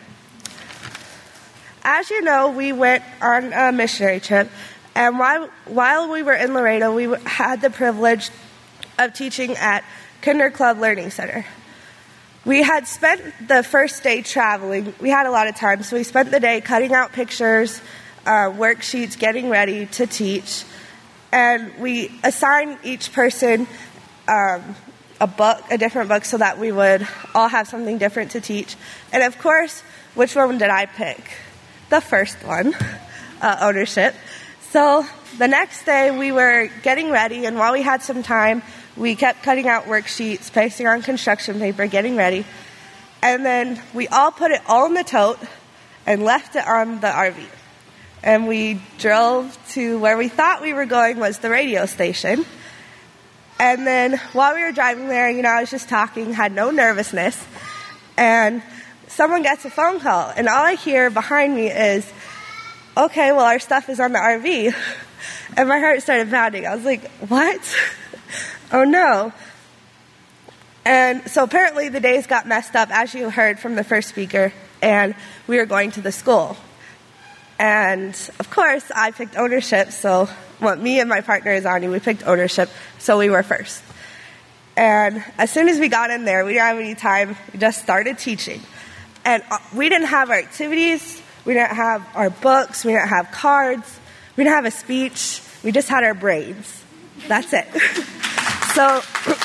As you know, we went on a missionary trip, and while, while we were in Laredo, we had the privilege of teaching at Kinder Club Learning Center. We had spent the first day traveling. We had a lot of time, so we spent the day cutting out pictures, uh, worksheets, getting ready to teach, and we assigned each person um, a book, a different book, so that we would all have something different to teach. And of course, which one did I pick? The first one, uh, ownership. So the next day we were getting ready, and while we had some time, we kept cutting out worksheets, pasting on construction paper, getting ready. And then we all put it all in the tote and left it on the R V. And we drove to where we thought we were going was the radio station. And then while we were driving there, you know, I was just talking, had no nervousness. And someone gets a phone call, and all I hear behind me is, okay, well, our stuff is on the R V. And my heart started pounding. I was like, what? Oh, no. And so apparently the days got messed up, as you heard from the first speaker, and we were going to the school. And, of course, I picked ownership, so well, me and my partner, Azani, we picked ownership, so we were first. And as soon as we got in there, we didn't have any time. We just started teaching. And we didn't have our activities. We didn't have our books. We didn't have cards. We didn't have a speech. We just had our brains. That's it. So,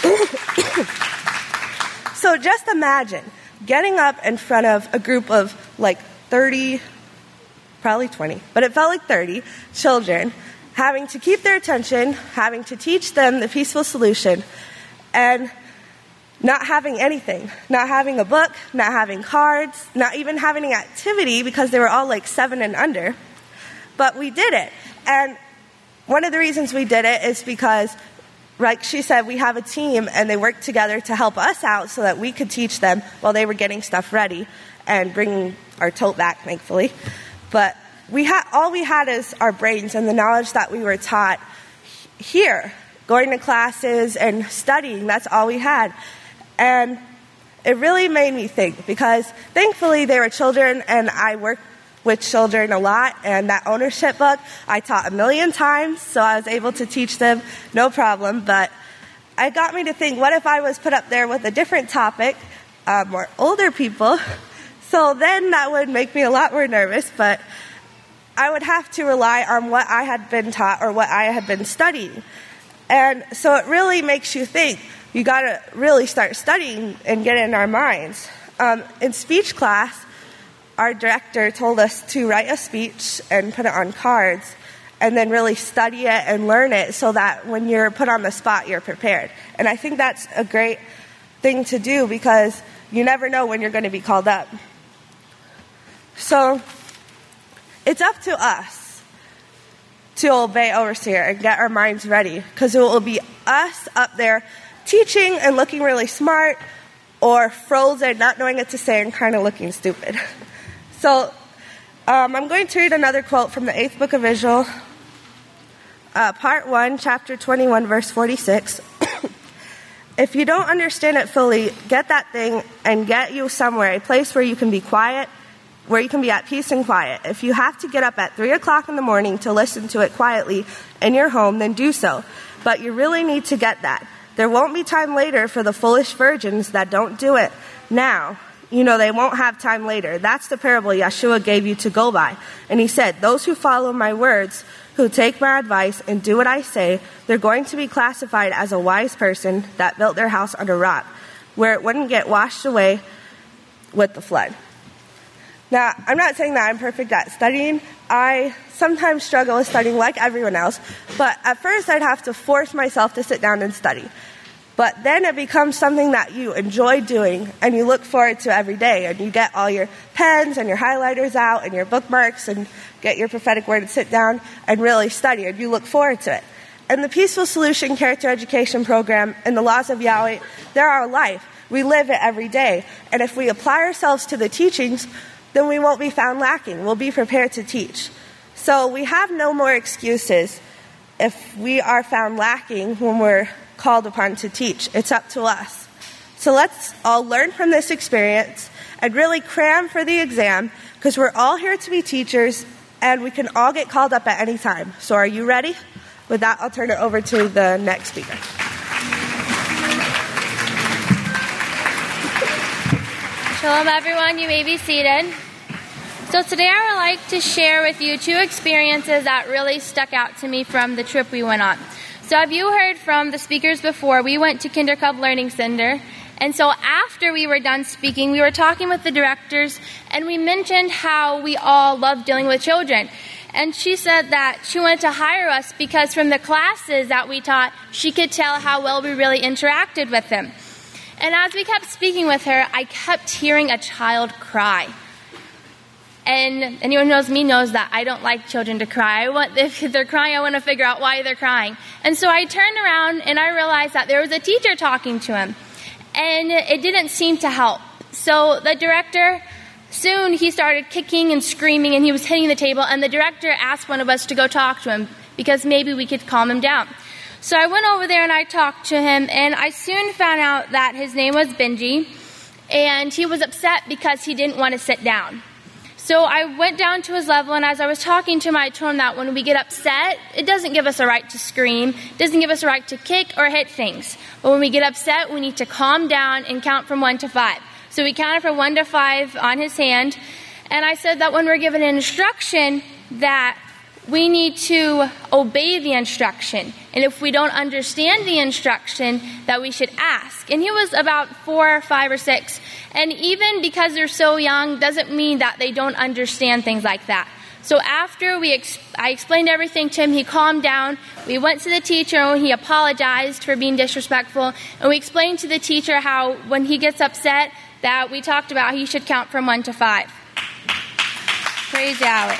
so just imagine getting up in front of a group of like thirty, probably twenty, but it felt like thirty children, having to keep their attention, having to teach them the peaceful solution, and not having anything, not having a book, not having cards, not even having an activity because they were all like seven and under. But we did it. And one of the reasons we did it is because, like she said, we have a team and they work together to help us out so that we could teach them while they were getting stuff ready and bringing our tote back, thankfully. But we had all we had is our brains and the knowledge that we were taught here, going to classes and studying. That's all we had. And it really made me think because thankfully they were children and I work with children a lot, and that ownership book I taught a million times, so I was able to teach them no problem. But it got me to think, what if I was put up there with a different topic, uh, more older people? So then that would make me a lot more nervous, but I would have to rely on what I had been taught or what I had been studying. And so it really makes you think. You got to really start studying and get in our minds. Um, in speech class, our director told us to write a speech and put it on cards and then really study it and learn it so that when you're put on the spot, you're prepared. And I think that's a great thing to do because you never know when you're going to be called up. So it's up to us to obey overseer and get our minds ready because it will be us up there teaching and looking really smart or frozen, not knowing what to say and kind of looking stupid. So um, I'm going to read another quote from the eighth book of Israel, uh, part one, chapter twenty-one, verse forty-six. If you don't understand it fully, get that thing and get you somewhere, a place where you can be quiet, where you can be at peace and quiet. If you have to get up at three o'clock in the morning to listen to it quietly in your home, then do so. But you really need to get that. There won't be time later for the foolish virgins that don't do it now. You know, they won't have time later. That's the parable Yeshua gave you to go by. And he said, those who follow my words, who take my advice and do what I say, they're going to be classified as a wise person that built their house on a rock, where it wouldn't get washed away with the flood. Now, I'm not saying that I'm perfect at studying. I sometimes struggle with studying like everyone else, but at first I'd have to force myself to sit down and study. But then it becomes something that you enjoy doing and you look forward to every day, and you get all your pens and your highlighters out and your bookmarks and get your prophetic word and sit down and really study, and you look forward to it. And the Peaceful Solution Character Education Program and the laws of Yahweh, they're our life. We live it every day. And if we apply ourselves to the teachings, then we won't be found lacking. We'll be prepared to teach. So we have no more excuses if we are found lacking when we're called upon to teach. It's up to us. So let's all learn from this experience and really cram for the exam, because we're all here to be teachers and we can all get called up at any time. So are you ready? With that, I'll turn it over to the next speaker. Shalom, everyone. You may be seated. So today I would like to share with you two experiences that really stuck out to me from the trip we went on. So have you heard from the speakers before? We went to Kinderclub Learning Center. And so after we were done speaking, we were talking with the directors, and we mentioned how we all love dealing with children. And she said that she wanted to hire us because from the classes that we taught, she could tell how well we really interacted with them. And as we kept speaking with her, I kept hearing a child cry. And anyone who knows me knows that I don't like children to cry. I want, if they're crying, I want to figure out why they're crying. And so I turned around and I realized that there was a teacher talking to him. And it didn't seem to help. So the director, soon he started kicking and screaming and he was hitting the table. And the director asked one of us to go talk to him because maybe we could calm him down. So I went over there and I talked to him. And I soon found out that his name was Benji. And he was upset because he didn't want to sit down. So I went down to his level, and as I was talking to him, I told him that when we get upset, it doesn't give us a right to scream, it doesn't give us a right to kick or hit things. But when we get upset, we need to calm down and count from one to five. So we counted from one to five on his hand, and I said that when we're given an instruction, that we need to obey the instruction. And if we don't understand the instruction, that we should ask. And he was about four, five, or six. And even because they're so young doesn't mean that they don't understand things like that. So after we, ex- I explained everything to him, he calmed down. We went to the teacher and he apologized for being disrespectful. And we explained to the teacher how when he gets upset, that we talked about he should count from one to five. Praise Yahweh.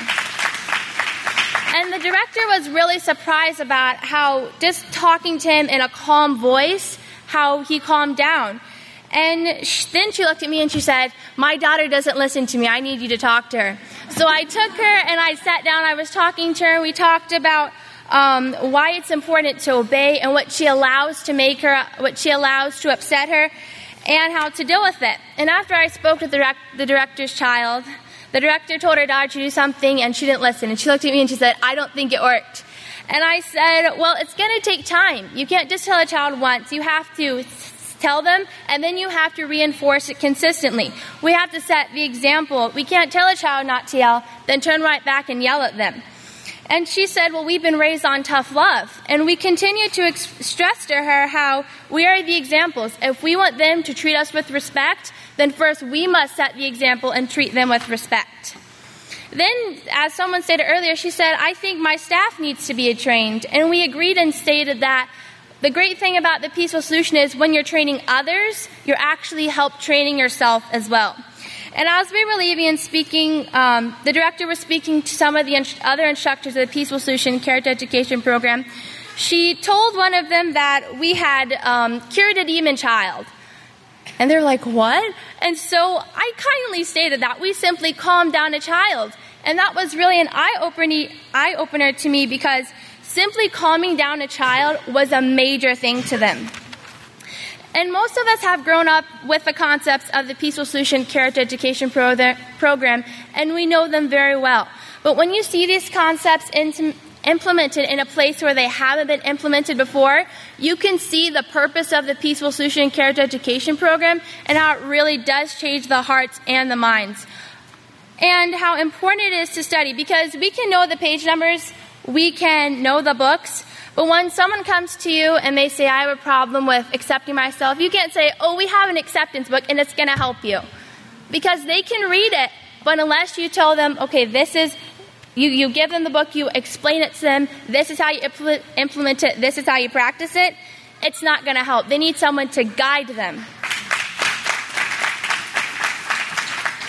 And the director was really surprised about how just talking to him in a calm voice, how he calmed down. And sh- then she looked at me and she said, "My daughter doesn't listen to me. I need you to talk to her." So I took her and I sat down. I was talking to her. We talked about um, why it's important to obey and what she allows to make her, what she allows to upset her, and how to deal with it. And after I spoke to the, direct- the director's child, the director told her daughter to do something and she didn't listen. And she looked at me and she said, "I don't think it worked." And I said, well, it's going to take time. You can't just tell a child once. You have to tell them, and then you have to reinforce it consistently. We have to set the example. We can't tell a child not to yell, then turn right back and yell at them. And she said, well, we've been raised on tough love. And we continue to ex- stress to her how we are the examples. If we want them to treat us with respect, then first we must set the example and treat them with respect. Then, as someone stated earlier, she said, I think my staff needs to be trained. And we agreed and stated that the great thing about the Peaceful Solution is when you're training others, you're actually help training yourself as well. And as we were leaving and speaking, um, the director was speaking to some of the inst- other instructors of the Peaceful Solution Character Education Program. She told one of them that we had um, cured a demon child. And they're like, what? And so I kindly stated that we simply calmed down a child. And that was really an eye-opener, eye-opener to me because simply calming down a child was a major thing to them. And most of us have grown up with the concepts of the Peaceful Solution Character Education Pro- Program, and we know them very well. But when you see these concepts in- implemented in a place where they haven't been implemented before, you can see the purpose of the Peaceful Solution Character Education Program and how it really does change the hearts and the minds. And how important it is to study, because we can know the page numbers, we can know the books, but when someone comes to you and they say, I have a problem with accepting myself, you can't say, oh, we have an acceptance book and it's going to help you. Because they can read it, but unless you tell them, okay, this is, you, you give them the book, you explain it to them, this is how you impl- implement it, this is how you practice it, it's not going to help. They need someone to guide them.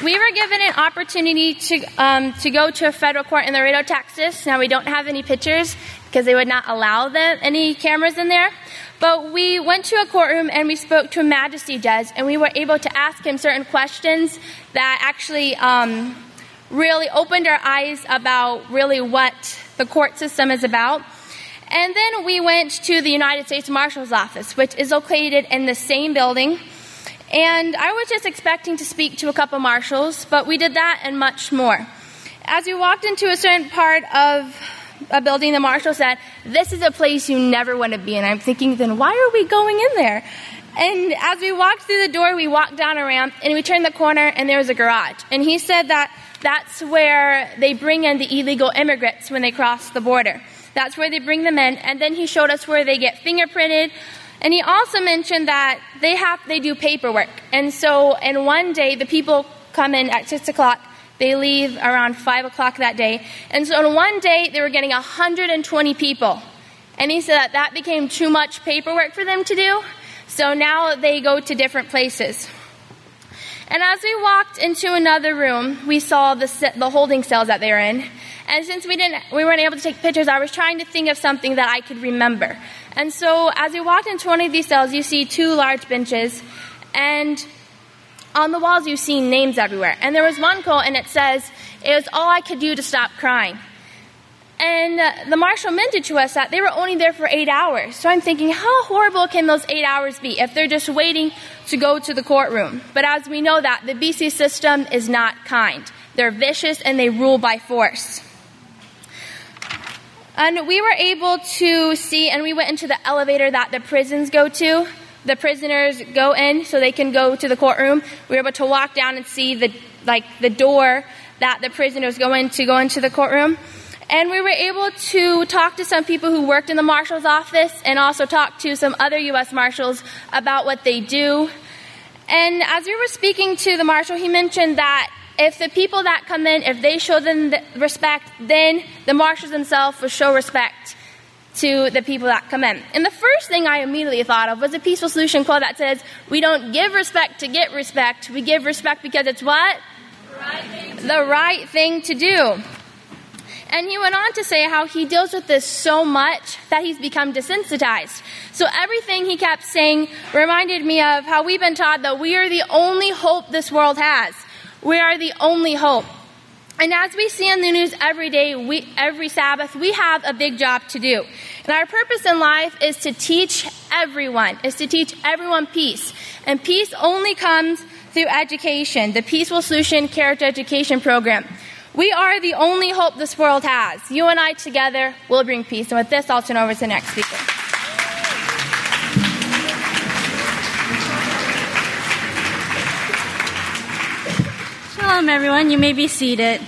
We were given an opportunity to um, to go to a federal court in Laredo, Texas. Now, we don't have any pictures because they would not allow them, any cameras in there. But we went to a courtroom and we spoke to a majesty judge, and we were able to ask him certain questions that actually um, really opened our eyes about really what the court system is about. And then we went to the United States Marshal's Office, which is located in the same building. And I was just expecting to speak to a couple marshals, but we did that and much more. As we walked into a certain part of a building, the marshal said, "This is a place you never want to be in." I'm thinking, then why are we going in there? And as we walked through the door, we walked down a ramp, and we turned the corner, and there was a garage. And he said that that's where they bring in the illegal immigrants when they cross the border. That's where they bring them in. And then he showed us where they get fingerprinted. And he also mentioned that they have they do paperwork. And so, and one day, the people come in at six o'clock. They leave around five o'clock that day. And so on one day, they were getting one hundred twenty people. And he said that that became too much paperwork for them to do. So now they go to different places. And as we walked into another room, we saw the the holding cells that they were in. And since we didn't, we weren't able to take pictures, I was trying to think of something that I could remember. And so as we walked into one of these cells, you see two large benches, and on the walls you see names everywhere. And there was one quote, and it says, "It was all I could do to stop crying." And uh, the marshal mentioned to us that they were only there for eight hours. So I'm thinking, how horrible can those eight hours be if they're just waiting to go to the courtroom? But as we know that, the B C system is not kind. They're vicious and they rule by force. And we were able to see, and we went into the elevator that the prisons go to. The prisoners go in so they can go to the courtroom. We were able to walk down and see the like the door that the prisoners go in to go into the courtroom. And we were able to talk to some people who worked in the marshal's office and also talk to some other U S marshals about what they do. And as we were speaking to the marshal, he mentioned that if the people that come in, if they show them respect, then the marshals themselves will show respect to the people that come in. And the first thing I immediately thought of was a Peaceful Solution quote that says, "We don't give respect to get respect. We give respect because it's what? The right thing to, the right thing to do." And he went on to say how he deals with this so much that he's become desensitized. So everything he kept saying reminded me of how we've been taught that we are the only hope this world has. We are the only hope. And as we see in the news every day, we, every Sabbath, we have a big job to do. And our purpose in life is to teach everyone, is to teach everyone peace. And peace only comes through education, the Peaceful Solution Character Education Program. We are the only hope this world has. You and I together will bring peace. And with this, I'll turn over to the next speaker. Shalom, everyone. You may be seated.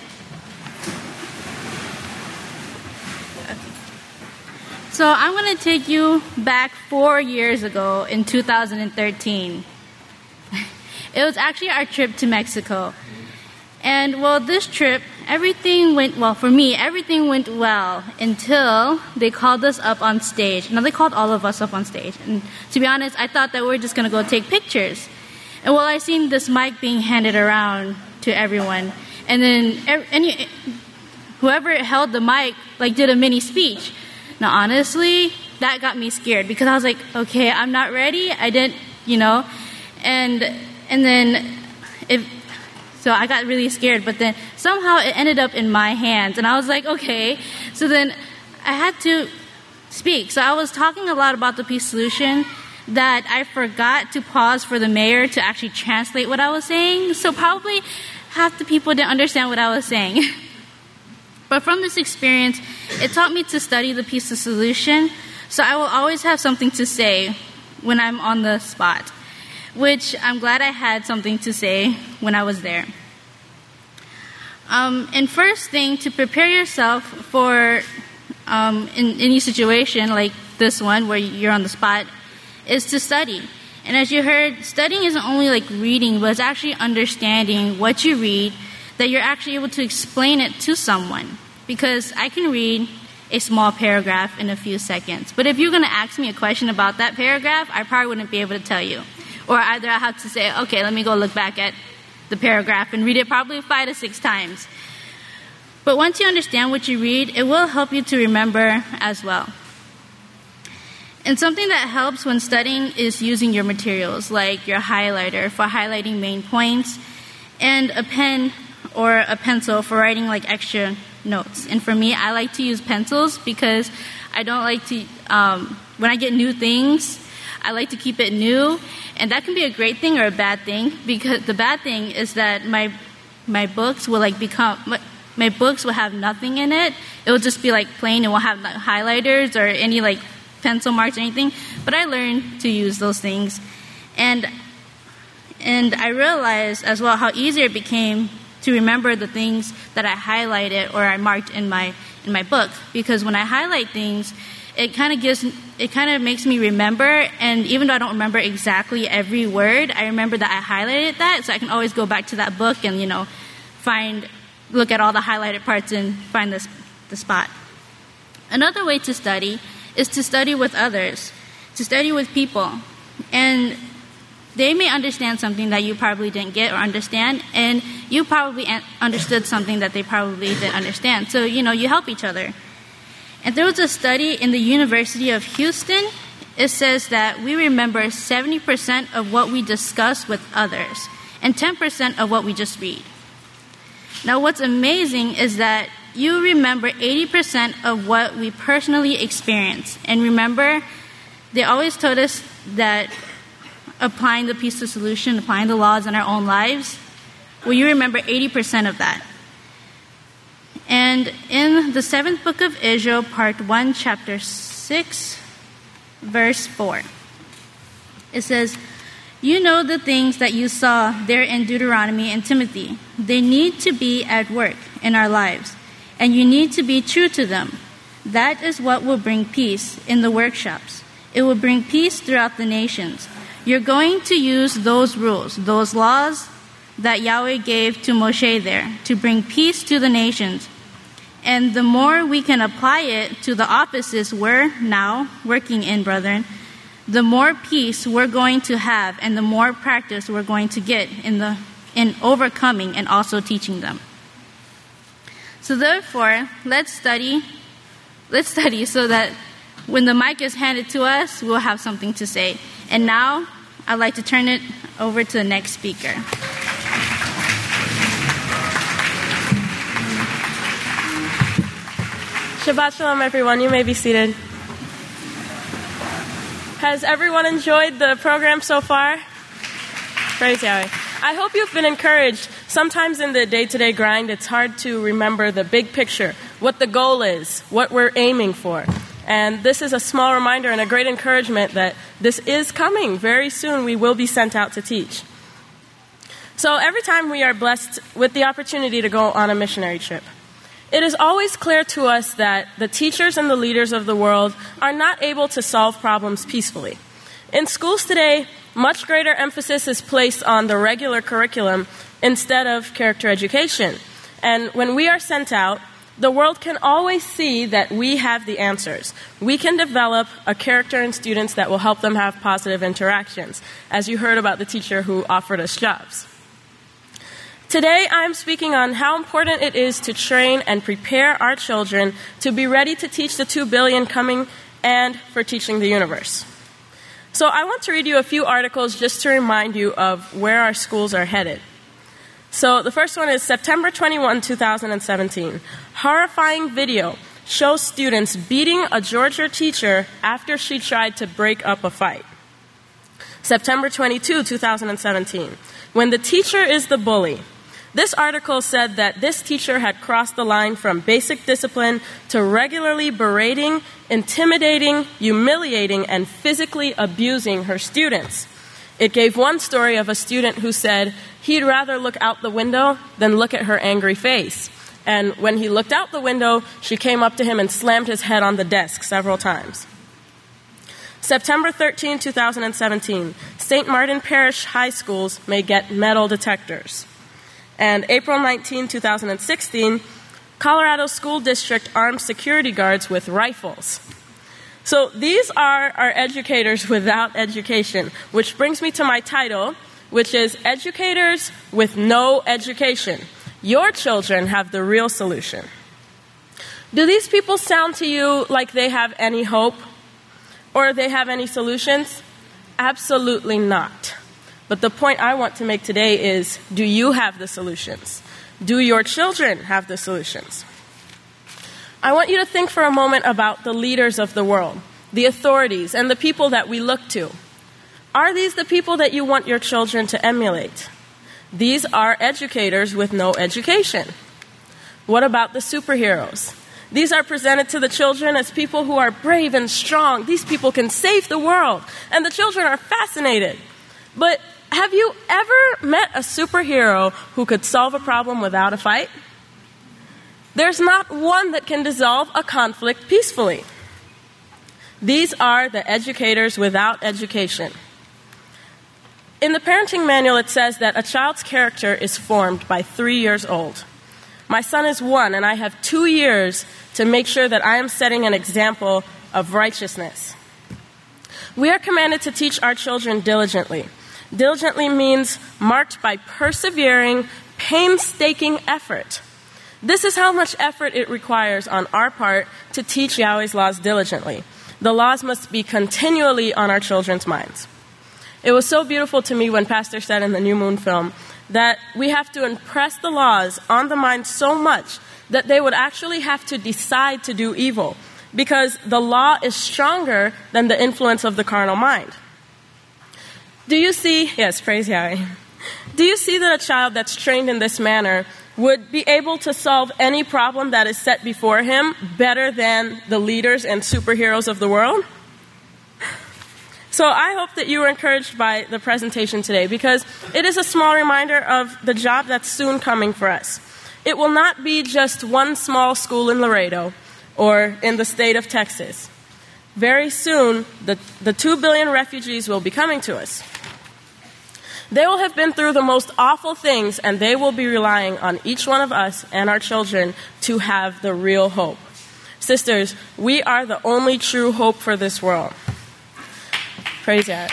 So I'm going to take you back four years ago in two thousand thirteen. It was actually our trip to Mexico. And, well, this trip, everything went, well, for me, everything went well until they called us up on stage. Now, they called all of us up on stage. And to be honest, I thought that we were just going to go take pictures. And, well, I seen this mic being handed around to everyone. And then any, whoever held the mic, like, did a mini speech. Now, honestly, that got me scared because I was like, okay, I'm not ready. I didn't, you know. And, and then if... So I got really scared, but then somehow it ended up in my hands. And I was like, okay. So then I had to speak. So I was talking a lot about the peace solution that I forgot to pause for the mayor to actually translate what I was saying. So probably half the people didn't understand what I was saying. But from this experience, it taught me to study the peace solution. So I will always have something to say when I'm on the spot, which I'm glad I had something to say when I was there. Um, and first thing, to prepare yourself for um, in any situation like this one where you're on the spot, is to study. And as you heard, studying isn't only like reading, but it's actually understanding what you read, that you're actually able to explain it to someone. Because I can read a small paragraph in a few seconds. But if you're going to ask me a question about that paragraph, I probably wouldn't be able to tell you. Or either I have to say, okay, let me go look back at the paragraph and read it probably five to six times. But once you understand what you read, it will help you to remember as well. And something that helps when studying is using your materials, like your highlighter for highlighting main points, and a pen or a pencil for writing like extra notes. And for me, I like to use pencils because I don't like to, um, when I get new things, I like to keep it new. And that can be a great thing or a bad thing, because the bad thing is that my my books will like become, my, my books will have nothing in it. It will just be like plain, it won't have like, highlighters or any like pencil marks or anything. But I learned to use those things. And and I realized as well how easier it became to remember the things that I highlighted or I marked in my in my book. Because when I highlight things, it kind of gives it kind of makes me remember, and even though I don't remember exactly every word, I remember that I highlighted that, so I can always go back to that book and, you know, find look at all the highlighted parts and find this the spot. Another way to study is to study with others, to study with people. And they may understand something that you probably didn't get or understand, and you probably understood something that they probably didn't understand. So, you know, you help each other. And there was a study in the University of Houston. It says that we remember seventy percent of what we discuss with others and ten percent of what we just read. Now, what's amazing is that you remember eighty percent of what we personally experience. And remember, they always told us that applying the peaceful solution, applying the laws in our own lives, well, you remember eighty percent of that. And in the seventh book of Israel, part one, chapter six, verse four, it says, "You know the things that you saw there in Deuteronomy and Timothy. They need to be at work in our lives, and you need to be true to them. That is what will bring peace in the workshops. It will bring peace throughout the nations. You're going to use those rules, those laws that Yahweh gave to Moshe there to bring peace to the nations. And the more we can apply it to the offices we're now working in, brethren, the more peace we're going to have and the more practice we're going to get in the in overcoming and also teaching them." So therefore, let's study, let's study so that when the mic is handed to us, we'll have something to say. And now, I'd like to turn it over to the next speaker. Shabbat Shalom, everyone. You may be seated. Has everyone enjoyed the program so far? Praise Yahweh. I hope you've been encouraged. Sometimes in the day-to-day grind, it's hard to remember the big picture, what the goal is, what we're aiming for. And this is a small reminder and a great encouragement that this is coming. Very soon we will be sent out to teach. So every time we are blessed with the opportunity to go on a missionary trip, it is always clear to us that the teachers and the leaders of the world are not able to solve problems peacefully. In schools today, much greater emphasis is placed on the regular curriculum instead of character education. And when we are sent out, the world can always see that we have the answers. We can develop a character in students that will help them have positive interactions, as you heard about the teacher who offered us jobs. Today, I'm speaking on how important it is to train and prepare our children to be ready to teach the two billion coming and for teaching the universe. So I want to read you a few articles just to remind you of where our schools are headed. So the first one is September twenty-first, twenty seventeen. Horrifying video shows students beating a Georgia teacher after she tried to break up a fight. September twenty-second, twenty seventeen. When the teacher is the bully. This article said that this teacher had crossed the line from basic discipline to regularly berating, intimidating, humiliating, and physically abusing her students. It gave one story of a student who said he'd rather look out the window than look at her angry face. And when he looked out the window, she came up to him and slammed his head on the desk several times. September thirteenth, twenty seventeen. Saint Martin Parish high schools may get metal detectors. And April nineteenth, twenty sixteen, Colorado School District arms security guards with rifles. So these are our educators without education, which brings me to my title, which is educators with no education. Your children have the real solution. Do these people sound to you like they have any hope or they have any solutions? Absolutely not. But the point I want to make today is, do you have the solutions? Do your children have the solutions? I want you to think for a moment about the leaders of the world, the authorities, and the people that we look to. Are these the people that you want your children to emulate? These are educators with no education. What about the superheroes? These are presented to the children as people who are brave and strong. These people can save the world, and the children are fascinated. But have you ever met a superhero who could solve a problem without a fight? There's not one that can dissolve a conflict peacefully. These are the educators without education. In the parenting manual, it says that a child's character is formed by three years old. My son is one, and I have two years to make sure that I am setting an example of righteousness. We are commanded to teach our children diligently. Diligently means marked by persevering, painstaking effort. This is how much effort it requires on our part to teach Yahweh's laws diligently. The laws must be continually on our children's minds. It was so beautiful to me when Pastor said in the New Moon film that we have to impress the laws on the mind so much that they would actually have to decide to do evil, because the law is stronger than the influence of the carnal mind. Do you see, yes, praise Yahweh. Do you see that a child that's trained in this manner would be able to solve any problem that is set before him better than the leaders and superheroes of the world? So I hope that you were encouraged by the presentation today, because it is a small reminder of the job that's soon coming for us. It will not be just one small school in Laredo or in the state of Texas. Very soon, the, the two billion refugees will be coming to us. They will have been through the most awful things, and they will be relying on each one of us and our children to have the real hope. Sisters, we are the only true hope for this world. Praise God.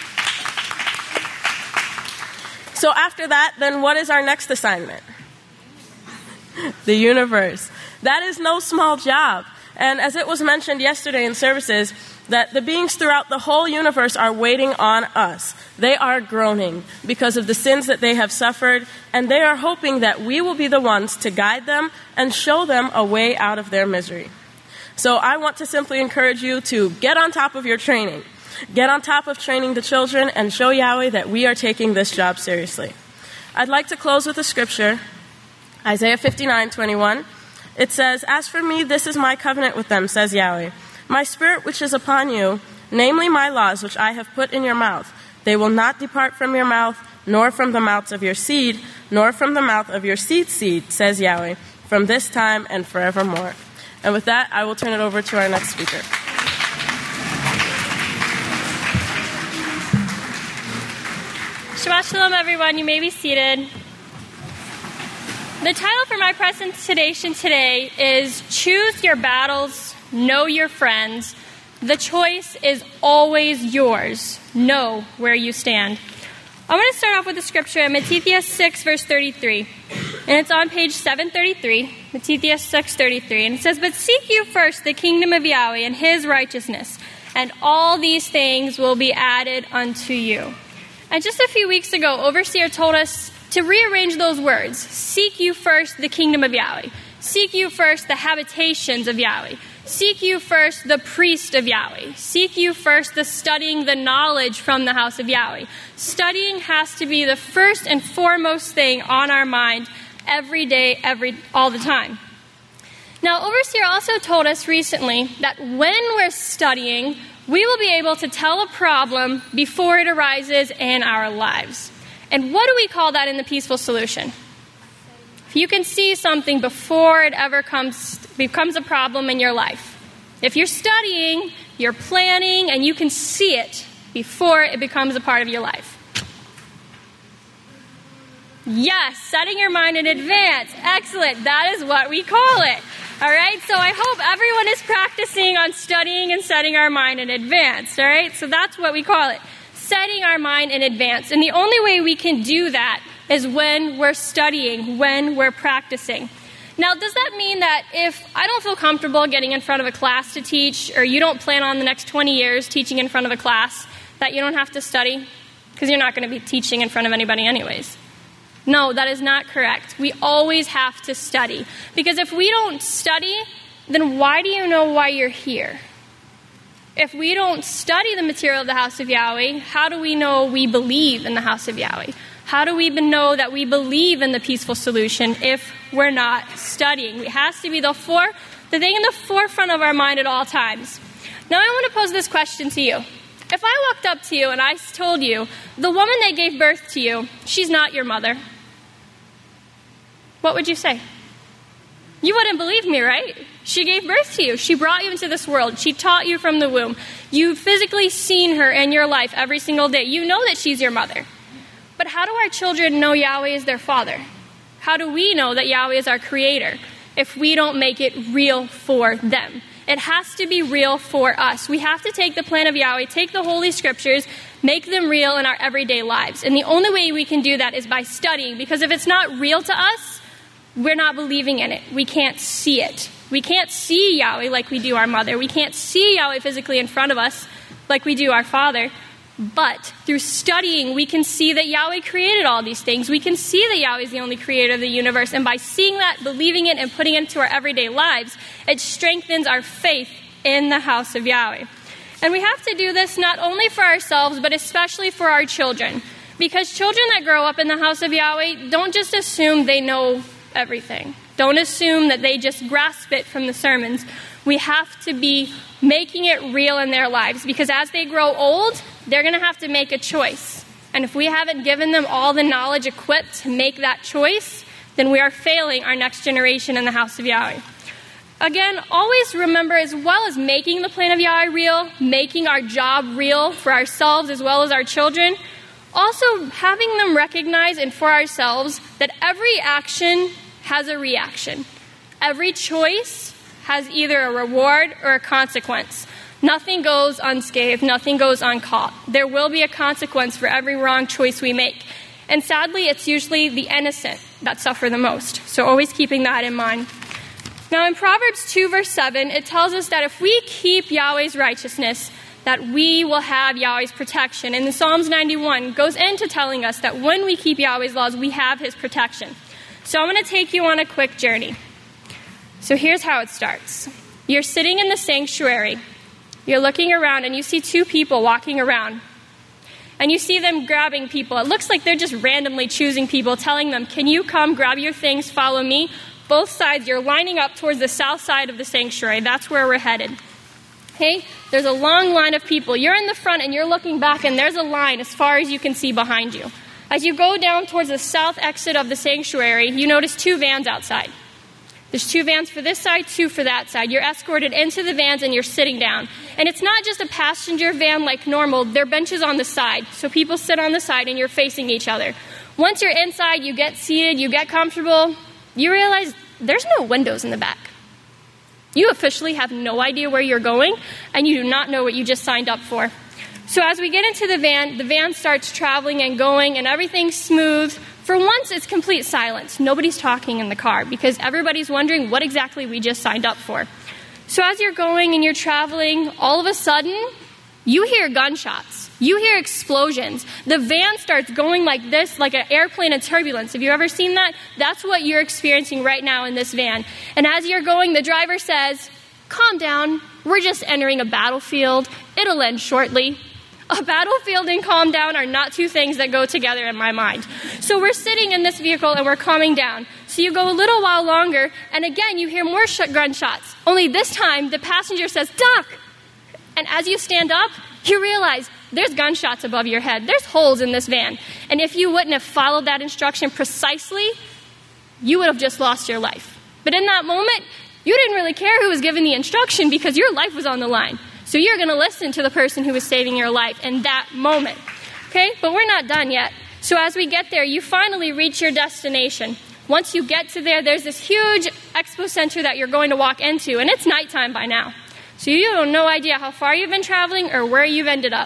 So after that, then what is our next assignment? The universe. That is no small job. And as it was mentioned yesterday in services, that the beings throughout the whole universe are waiting on us. They are groaning because of the sins that they have suffered, and they are hoping that we will be the ones to guide them and show them a way out of their misery. So I want to simply encourage you to get on top of your training. Get on top of training the children and show Yahweh that we are taking this job seriously. I'd like to close with a scripture, Isaiah fifty-nine twenty-one. It says, "As for me, this is my covenant with them, says Yahweh. My spirit which is upon you, namely my laws which I have put in your mouth, they will not depart from your mouth, nor from the mouths of your seed, nor from the mouth of your seed's seed, says Yahweh, from this time and forevermore." And with that, I will turn it over to our next speaker. Shabbat Shalom, everyone. You may be seated. The title for my presentation today is Choose Your Battles, Know Your Friends. The choice is always yours. Know where you stand. I want to start off with a scripture in Matthew six, verse thirty-three. And it's on page seven thirty-three, Matthew six, thirty-three. And it says, "But seek you first the kingdom of Yahweh and his righteousness, and all these things will be added unto you." And just a few weeks ago, Overseer told us to rearrange those words. Seek you first the kingdom of Yahweh. Seek you first the habitations of Yahweh. Seek you first the priest of Yahweh. Seek you first the studying the knowledge from the house of Yahweh. Studying has to be the first and foremost thing on our mind every day, every all the time. Now, Overseer also told us recently that when we're studying, we will be able to tell a problem before it arises in our lives. And what do we call that in the Peaceful Solution? If you can see something before it ever comes becomes a problem in your life. If you're studying, you're planning, and you can see it before it becomes a part of your life. Yes, setting your mind in advance. Excellent. That is what we call it. All right, so I hope everyone is practicing on studying and setting our mind in advance. All right, so that's what we call it. setting our mind in advance. And the only way we can do that is when we're studying, when we're practicing. Now, does that mean that if I don't feel comfortable getting in front of a class to teach, or you don't plan on the next twenty years teaching in front of a class, that you don't have to study? Because you're not going to be teaching in front of anybody anyways. No, that is not correct. We always have to study. Because if we don't study, then why do you know why you're here? If we don't study the material of the house of Yahweh, how do we know we believe in the house of Yahweh? How do we even know that we believe in the peaceful solution if we're not studying? It has to be the, for, the thing in the forefront of our mind at all times. Now I want to pose this question to you. If I walked up to you and I told you, the woman that gave birth to you, she's not your mother, what would you say? You wouldn't believe me, right? She gave birth to you. She brought you into this world. She taught you from the womb. You've physically seen her in your life every single day. You know that she's your mother. But how do our children know Yahweh is their father? How do we know that Yahweh is our creator if we don't make it real for them? It has to be real for us. We have to take the plan of Yahweh, take the Holy Scriptures, make them real in our everyday lives. And the only way we can do that is by studying, because if it's not real to us, we're not believing in it. We can't see it. We can't see Yahweh like we do our mother. We can't see Yahweh physically in front of us like we do our father. But through studying, we can see that Yahweh created all these things. We can see that Yahweh is the only creator of the universe. And by seeing that, believing it, and putting it into our everyday lives, it strengthens our faith in the house of Yahweh. And we have to do this not only for ourselves, but especially for our children. Because children that grow up in the house of Yahweh don't just assume they know everything. Don't assume that they just grasp it from the sermons. We have to be making it real in their lives, because as they grow old, they're going to have to make a choice. And if we haven't given them all the knowledge equipped to make that choice, then we are failing our next generation in the house of Yahweh. Again, always remember, as well as making the plan of Yahweh real, making our job real for ourselves as well as our children, also having them recognize, and for ourselves, that every action has a reaction. Every choice has either a reward or a consequence. Nothing goes unscathed. Nothing goes uncaught. There will be a consequence for every wrong choice we make. And sadly, it's usually the innocent that suffer the most. So always keeping that in mind. Now in Proverbs two, verse seven, it tells us that if we keep Yahweh's righteousness, that we will have Yahweh's protection. And in Psalms ninety-one goes into telling us that when we keep Yahweh's laws, we have his protection. So I'm going to take you on a quick journey. So here's how it starts. You're sitting in the sanctuary. You're looking around and you see two people walking around. And you see them grabbing people. It looks like they're just randomly choosing people, telling them, can you come, grab your things, follow me? Both sides, you're lining up towards the south side of the sanctuary. That's where we're headed. Okay? There's a long line of people. You're in the front and you're looking back, and there's a line as far as you can see behind you. As you go down towards the south exit of the sanctuary, you notice two vans outside. There's two vans for this side, two for that side. You're escorted into the vans and you're sitting down. And it's not just a passenger van like normal. There are benches on the side. So people sit on the side and you're facing each other. Once you're inside, you get seated, you get comfortable, you realize there's no windows in the back. You officially have no idea where you're going, and you do not know what you just signed up for. So as we get into the van, the van starts traveling and going, and everything's smooth. For once, it's complete silence. Nobody's talking in the car because everybody's wondering what exactly we just signed up for. So as you're going and you're traveling, all of a sudden, you hear gunshots. You hear explosions. The van starts going like this, like an airplane in turbulence. Have you ever seen that? That's what you're experiencing right now in this van. And as you're going, the driver says, calm down. We're just entering a battlefield. It'll end shortly. A battlefield and calm down are not two things that go together in my mind. So we're sitting in this vehicle and we're calming down. So you go a little while longer, and again you hear more sh- gunshots. Only this time the passenger says, duck! And as you stand up, you realize there's gunshots above your head. There's holes in this van. And if you wouldn't have followed that instruction precisely, you would have just lost your life. But in that moment, you didn't really care who was giving the instruction because your life was on the line. So you're going to listen to the person who was saving your life in that moment. Okay? But we're not done yet. So as we get there, you finally reach your destination. Once you get to there, there's this huge expo center that you're going to walk into, and it's nighttime by now. So you have no idea how far you've been traveling or where you've ended up.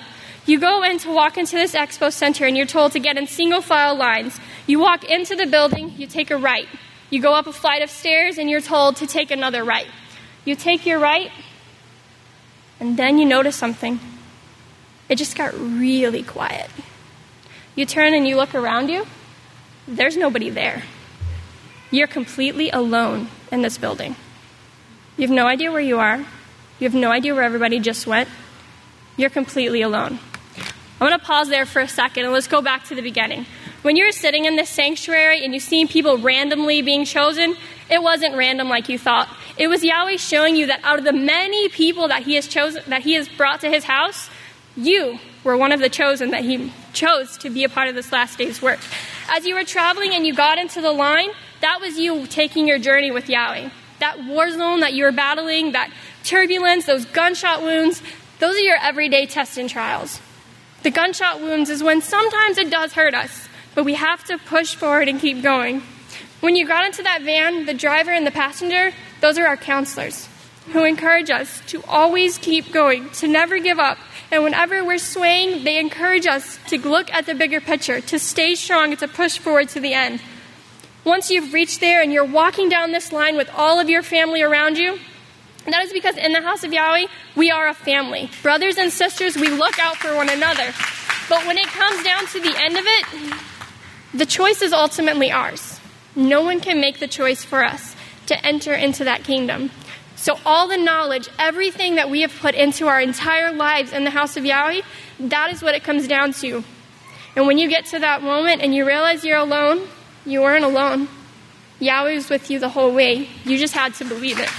You go in to walk into this expo center and you're told to get in single file lines. You walk into the building, you take a right. You go up a flight of stairs and you're told to take another right. You take your right, and then you notice something. It just got really quiet. You turn and you look around you. There's nobody there. You're completely alone in this building. You have no idea where you are. You have no idea where everybody just went. You're completely alone. I want to pause there for a second and let's go back to the beginning. When you were sitting in this sanctuary and you seen people randomly being chosen, it wasn't random like you thought. It was Yahweh showing you that out of the many people that he has chosen, that he has brought to his house, you were one of the chosen that he chose to be a part of this last day's work. As you were traveling and you got into the line, that was you taking your journey with Yahweh. That war zone that you were battling, that turbulence, those gunshot wounds, those are your everyday tests and trials. The gunshot wounds is when sometimes it does hurt us, but we have to push forward and keep going. When you got into that van, the driver and the passenger, those are our counselors who encourage us to always keep going, to never give up. And whenever we're swaying, they encourage us to look at the bigger picture, to stay strong, and to push forward to the end. Once you've reached there and you're walking down this line with all of your family around you, that is because in the house of Yahweh, we are a family. Brothers and sisters, we look out for one another. But when it comes down to the end of it, the choice is ultimately ours. No one can make the choice for us to enter into that kingdom. So all the knowledge, everything that we have put into our entire lives in the house of Yahweh, that is what it comes down to. And when you get to that moment and you realize you're alone, you weren't alone. Yahweh was with you the whole way. You just had to believe it.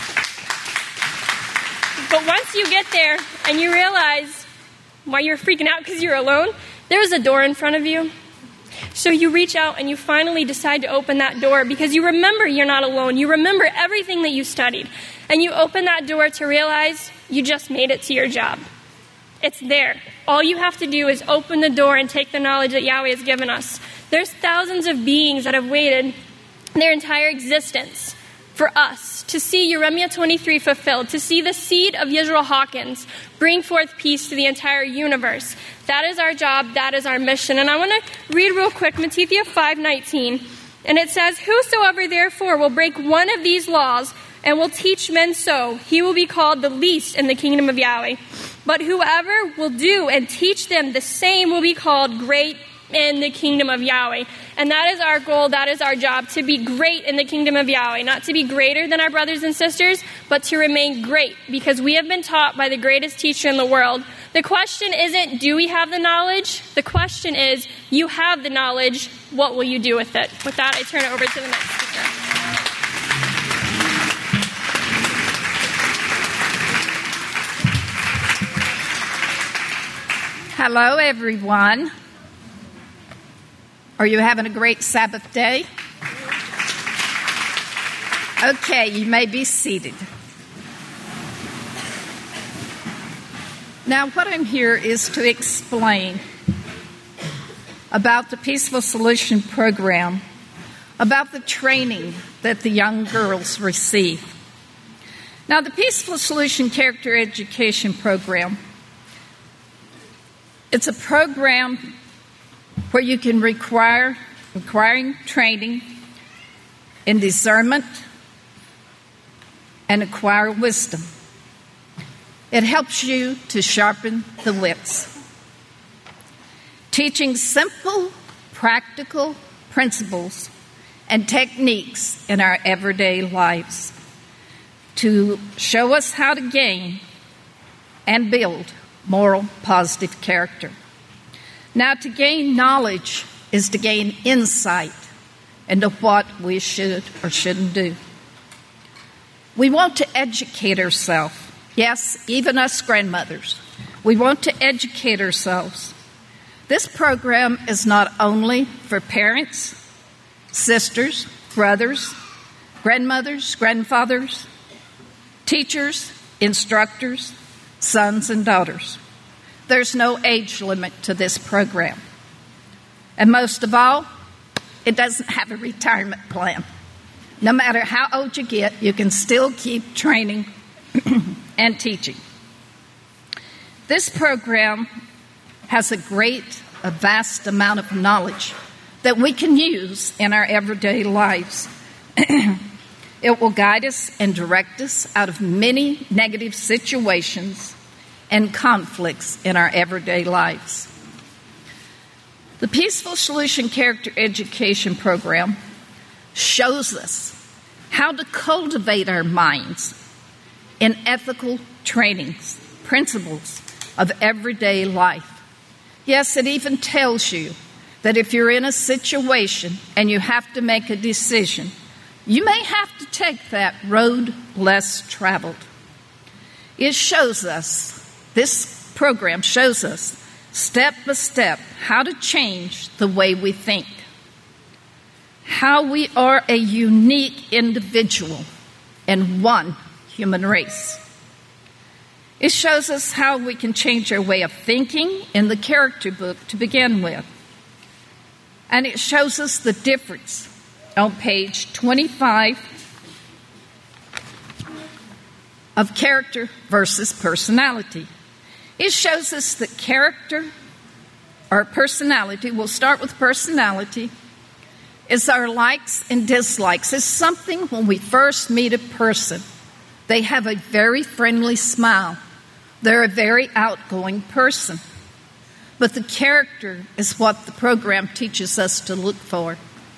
But once you get there and you realize why you're freaking out because you're alone, there's a door in front of you. So you reach out and you finally decide to open that door because you remember you're not alone. You remember everything that you studied. And you open that door to realize you just made it to your job. It's there. All you have to do is open the door and take the knowledge that Yahweh has given us. There's thousands of beings that have waited their entire existence for us to see Jeremiah twenty-three fulfilled, to see the seed of Yisrael Hawkins bring forth peace to the entire universe. That is our job. That is our mission. And I want to read real quick Matthew five nineteen. And it says, "Whosoever therefore will break one of these laws and will teach men so, he will be called the least in the kingdom of Yahweh. But whoever will do and teach them the same will be called great in the kingdom of Yahweh." And that is our goal, that is our job, to be great in the kingdom of Yahweh. Not to be greater than our brothers and sisters, but to remain great, because we have been taught by the greatest teacher in the world. The question isn't, do we have the knowledge? The question is, you have the knowledge, what will you do with it? With that, I turn it over to the next speaker. Hello, everyone. Are you having a great Sabbath day? Okay, you may be seated. Now, what I'm here is to explain about the Peaceful Solution Program, about the training that the young girls receive. Now, the Peaceful Solution Character Education Program, it's a program where you can require requiring training in discernment and acquire wisdom. It helps you to sharpen the wits. Teaching simple, practical principles and techniques in our everyday lives to show us how to gain and build moral, positive character. Now, to gain knowledge is to gain insight into what we should or shouldn't do. We want to educate ourselves. Yes, even us grandmothers. We want to educate ourselves. This program is not only for parents, sisters, brothers, grandmothers, grandfathers, teachers, instructors, sons and daughters. There's no age limit to this program. And most of all, it doesn't have a retirement plan. No matter how old you get, you can still keep training and teaching. This program has a great, a vast amount of knowledge that we can use in our everyday lives. It will guide us and direct us out of many negative situations and conflicts in our everyday lives. The Peaceful Solution Character Education Program shows us how to cultivate our minds in ethical trainings, principles of everyday life. Yes, it even tells you that if you're in a situation and you have to make a decision, you may have to take that road less traveled. It shows us, this program shows us, step by step, how to change the way we think, how we are a unique individual in one human race. It shows us how we can change our way of thinking in the character book to begin with. And it shows us the difference on page twenty-five of character versus personality. It shows us that character or personality, we'll start with personality, is our likes and dislikes. It's something when we first meet a person, they have a very friendly smile. They're a very outgoing person. But the character is what the program teaches us to look for.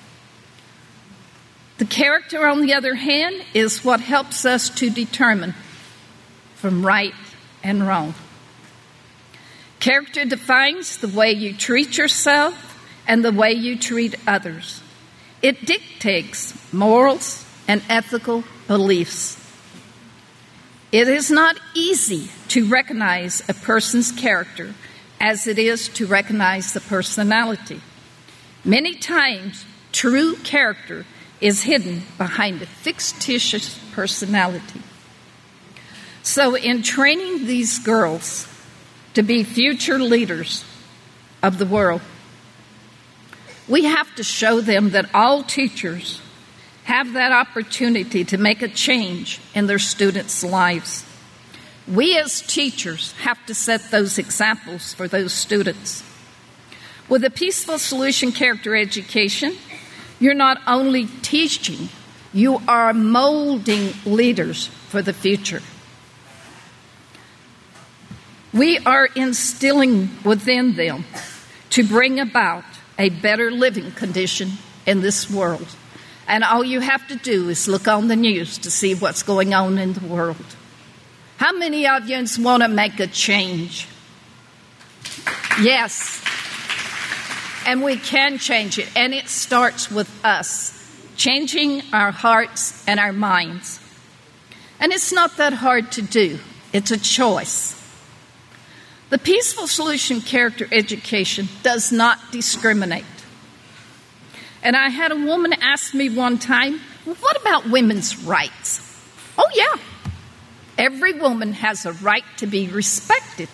The character, on the other hand, is what helps us to determine from right and wrong. Character defines the way you treat yourself and the way you treat others. It dictates morals and ethical beliefs. It is not easy to recognize a person's character as it is to recognize the personality. Many times, true character is hidden behind a fictitious personality. So in training these girls to be future leaders of the world, we have to show them that all teachers have that opportunity to make a change in their students' lives. We as teachers have to set those examples for those students. With a Peaceful Solution Character Education, you're not only teaching, you are molding leaders for the future. We are instilling within them to bring about a better living condition in this world. And all you have to do is look on the news to see what's going on in the world. How many of you want to make a change? Yes. And we can change it. And it starts with us, changing our hearts and our minds. And it's not that hard to do. It's a choice. The Peaceful Solution Character Education does not discriminate. And I had a woman ask me one time, well, what about women's rights? Oh, yeah. Every woman has a right to be respected.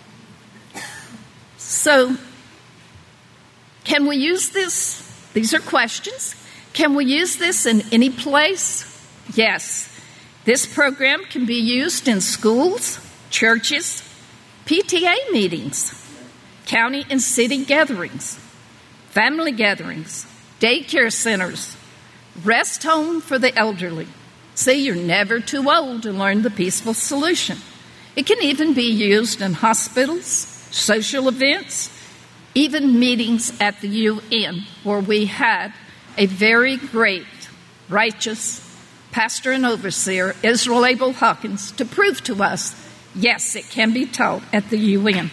So, can we use this? These are questions. Can we use this in any place? Yes. This program can be used in schools, churches, P T A meetings, county and city gatherings, family gatherings, daycare centers, rest home for the elderly. See, you're never too old to learn the Peaceful Solution. It can even be used in hospitals, social events, even meetings at the U N, where we had a very great, righteous pastor and overseer, Israel Abel Hawkins, to prove to us, yes, it can be taught at the U N.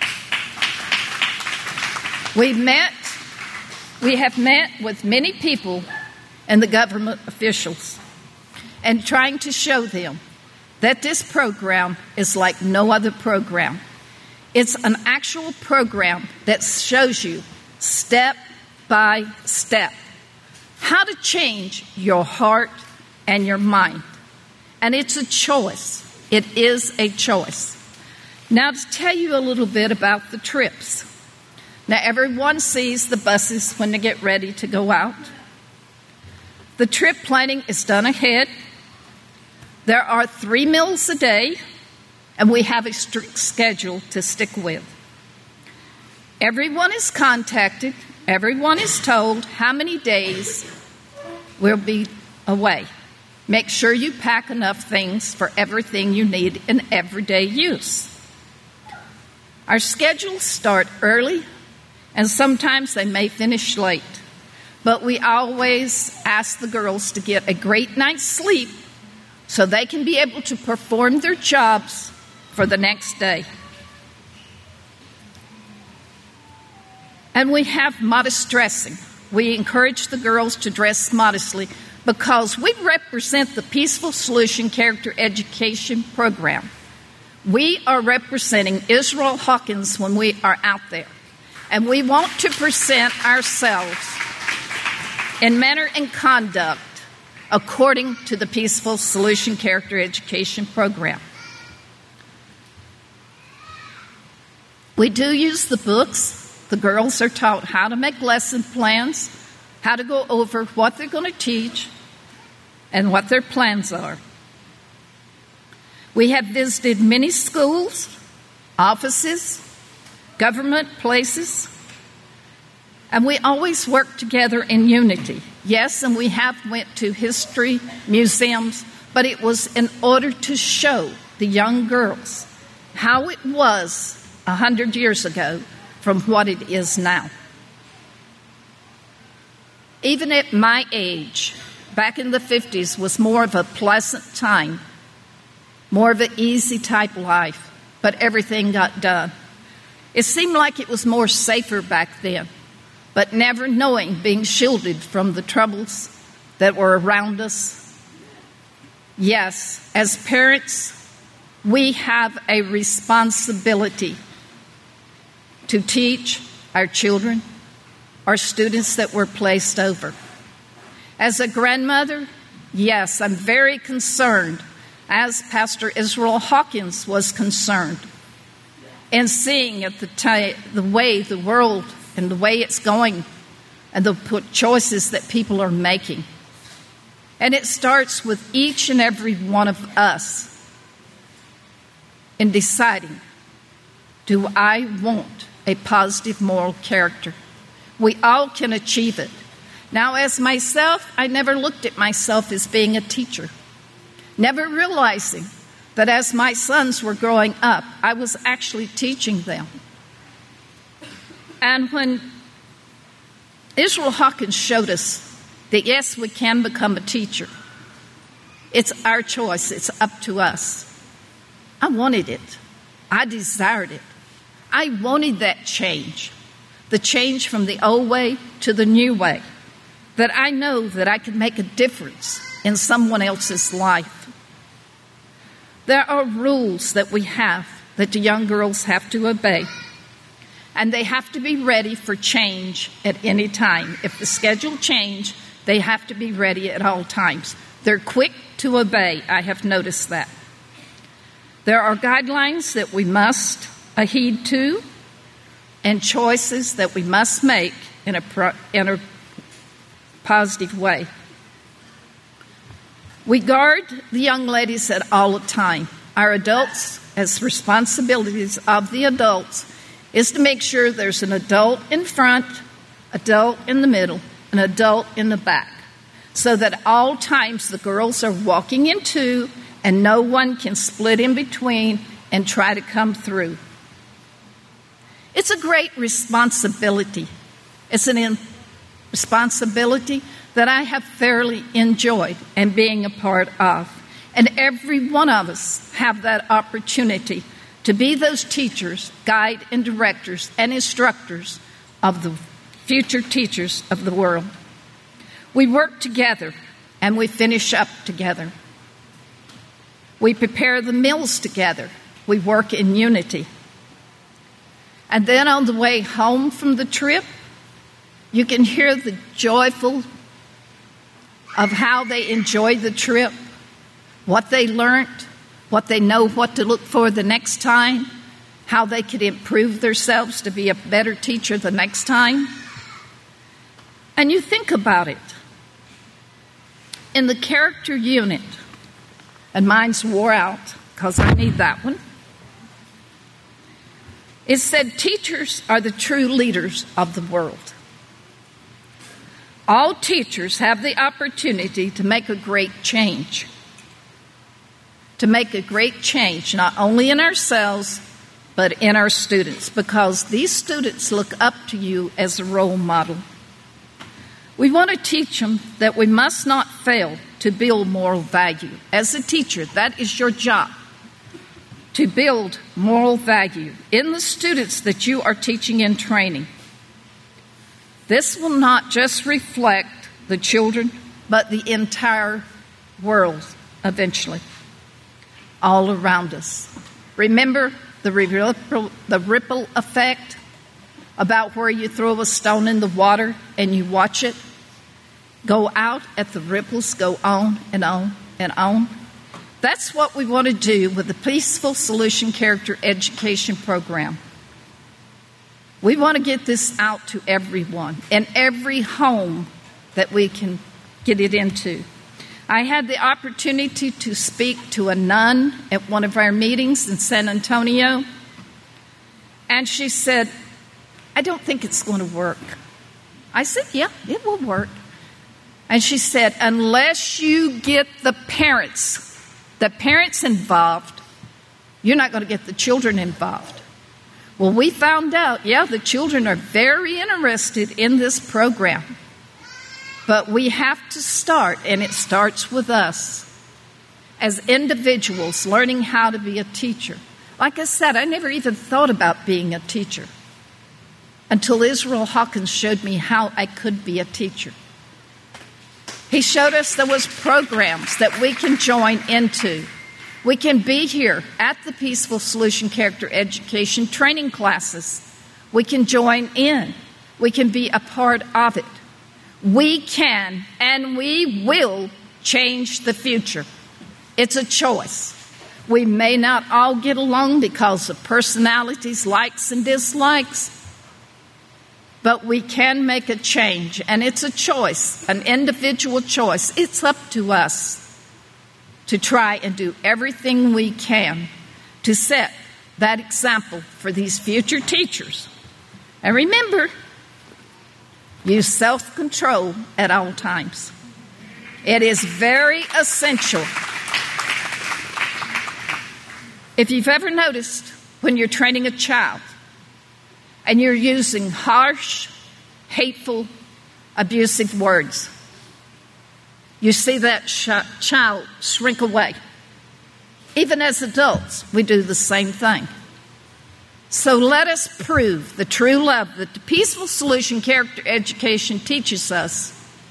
We met, we have met with many people and the government officials, and trying to show them that this program is like no other program. It's an actual program that shows you step by step how to change your heart and your mind. And it's a choice. It is a choice. Now, to tell you a little bit about the trips. Now, everyone sees the buses when they get ready to go out. The trip planning is done ahead. There are three meals a day, and we have a strict schedule to stick with. Everyone is contacted, everyone is told how many days we'll be away. Make sure you pack enough things for everything you need in everyday use. Our schedules start early, and sometimes they may finish late. But we always ask the girls to get a great night's sleep so they can be able to perform their jobs for the next day. And we have modest dressing. We encourage the girls to dress modestly because we represent the Peaceful Solution Character Education Program. We are representing Israel Hawkins when we are out there. And we want to present ourselves in manner and conduct according to the Peaceful Solution Character Education Program. We do use the books. The girls are taught how to make lesson plans, how to go over what they're going to teach, and what their plans are. We have visited many schools, offices, government places, and we always work together in unity. Yes, and we have went to history museums, but it was in order to show the young girls how it was a hundred years ago from what it is now. Even at my age, back in the fifties, was more of a pleasant time, more of an easy type life, but everything got done. It seemed like it was more safer back then, but never knowing, being shielded from the troubles that were around us. Yes, as parents, we have a responsibility to teach our children, our students that we're placed over. As a grandmother, yes, I'm very concerned, as Pastor Israel Hawkins was concerned, in seeing at the, t- the way the world and the way it's going and the choices that people are making. And it starts with each and every one of us in deciding, do I want a positive moral character? We all can achieve it. Now, as myself, I never looked at myself as being a teacher, never realizing that as my sons were growing up, I was actually teaching them. And when Israel Hawkins showed us that, yes, we can become a teacher, it's our choice, it's up to us. I wanted it. I desired it. I wanted that change, the change from the old way to the new way, that I know that I could make a difference in someone else's life. There are rules that we have that the young girls have to obey, and they have to be ready for change at any time. If the schedule change, they have to be ready at all times. They're quick to obey. I have noticed that. There are guidelines that we must heed to and choices that we must make in a, pro- in a positive way. We guard the young ladies at all the time. Our adults, as responsibilities of the adults, is to make sure there's an adult in front, adult in the middle, an adult in the back, so that at all times the girls are walking in two and no one can split in between and try to come through. It's a great responsibility. It's an in- responsibility that I have thoroughly enjoyed and being a part of. And every one of us have that opportunity to be those teachers, guide and directors and instructors of the future teachers of the world. We work together and we finish up together. We prepare the meals together. We work in unity. And then on the way home from the trip, you can hear the joyful of how they enjoyed the trip, what they learned, what they know what to look for the next time, how they could improve themselves to be a better teacher the next time. And you think about it. In the character unit, and mine's wore out because I need that one. It said teachers are the true leaders of the world. All teachers have the opportunity to make a great change. To make a great change, not only in ourselves, but in our students, because these students look up to you as a role model. We want to teach them that we must not fail to build moral value. As a teacher, that is your job, to build moral value in the students that you are teaching and training. This will not just reflect the children, but the entire world eventually, all around us. Remember the ripple, the ripple effect about where you throw a stone in the water and you watch it go out at the ripples go on and on and on. That's what we want to do with the Peaceful Solution Character Education Program. We want to get this out to everyone and every home that we can get it into. I had the opportunity to speak to a nun at one of our meetings in San Antonio, and she said, I don't think it's going to work. I said, yeah, it will work. And she said, unless you get the parents, the parents involved, you're not going to get the children involved. Well, we found out, yeah, the children are very interested in this program. But we have to start, and it starts with us as individuals learning how to be a teacher. Like I said, I never even thought about being a teacher until Israel Hawkins showed me how I could be a teacher. He showed us there was programs that we can join into. We can be here at the Peaceful Solution Character Education training classes. We can join in. We can be a part of it. We can and we will change the future. It's a choice. We may not all get along because of personalities, likes and dislikes, but we can make a change, and it's a choice, an individual choice. It's up to us to try and do everything we can to set that example for these future teachers. And remember, use self-control at all times. It is very essential. If you've ever noticed when you're training a child and you're using harsh, hateful, abusive words, you see that sh- child shrink away. Even as adults, we do the same thing. So let us prove the true love that the Peaceful Solution Character Education teaches us,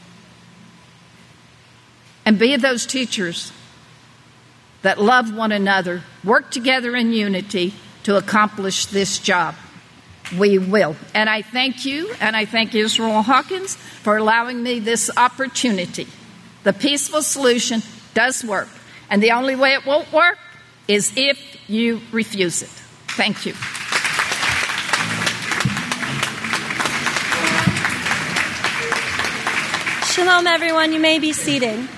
and be those teachers that love one another, work together in unity to accomplish this job. We will. And I thank you, and I thank Israel Hawkins for allowing me this opportunity. The Peaceful Solution does work, and the only way it won't work is if you refuse it. Thank you. Shalom, everyone. You may be seated.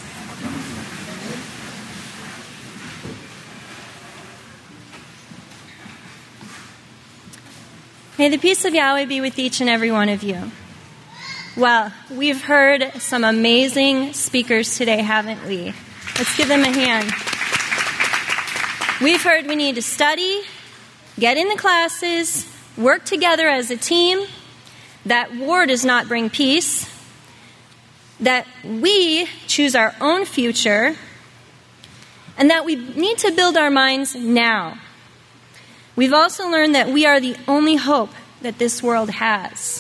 May the peace of Yahweh be with each and every one of you. Well, we've heard some amazing speakers today, haven't we? Let's give them a hand. We've heard we need to study, get in the classes, work together as a team, that war does not bring peace, that we choose our own future, and that we need to build our minds now. We've also learned that we are the only hope that this world has,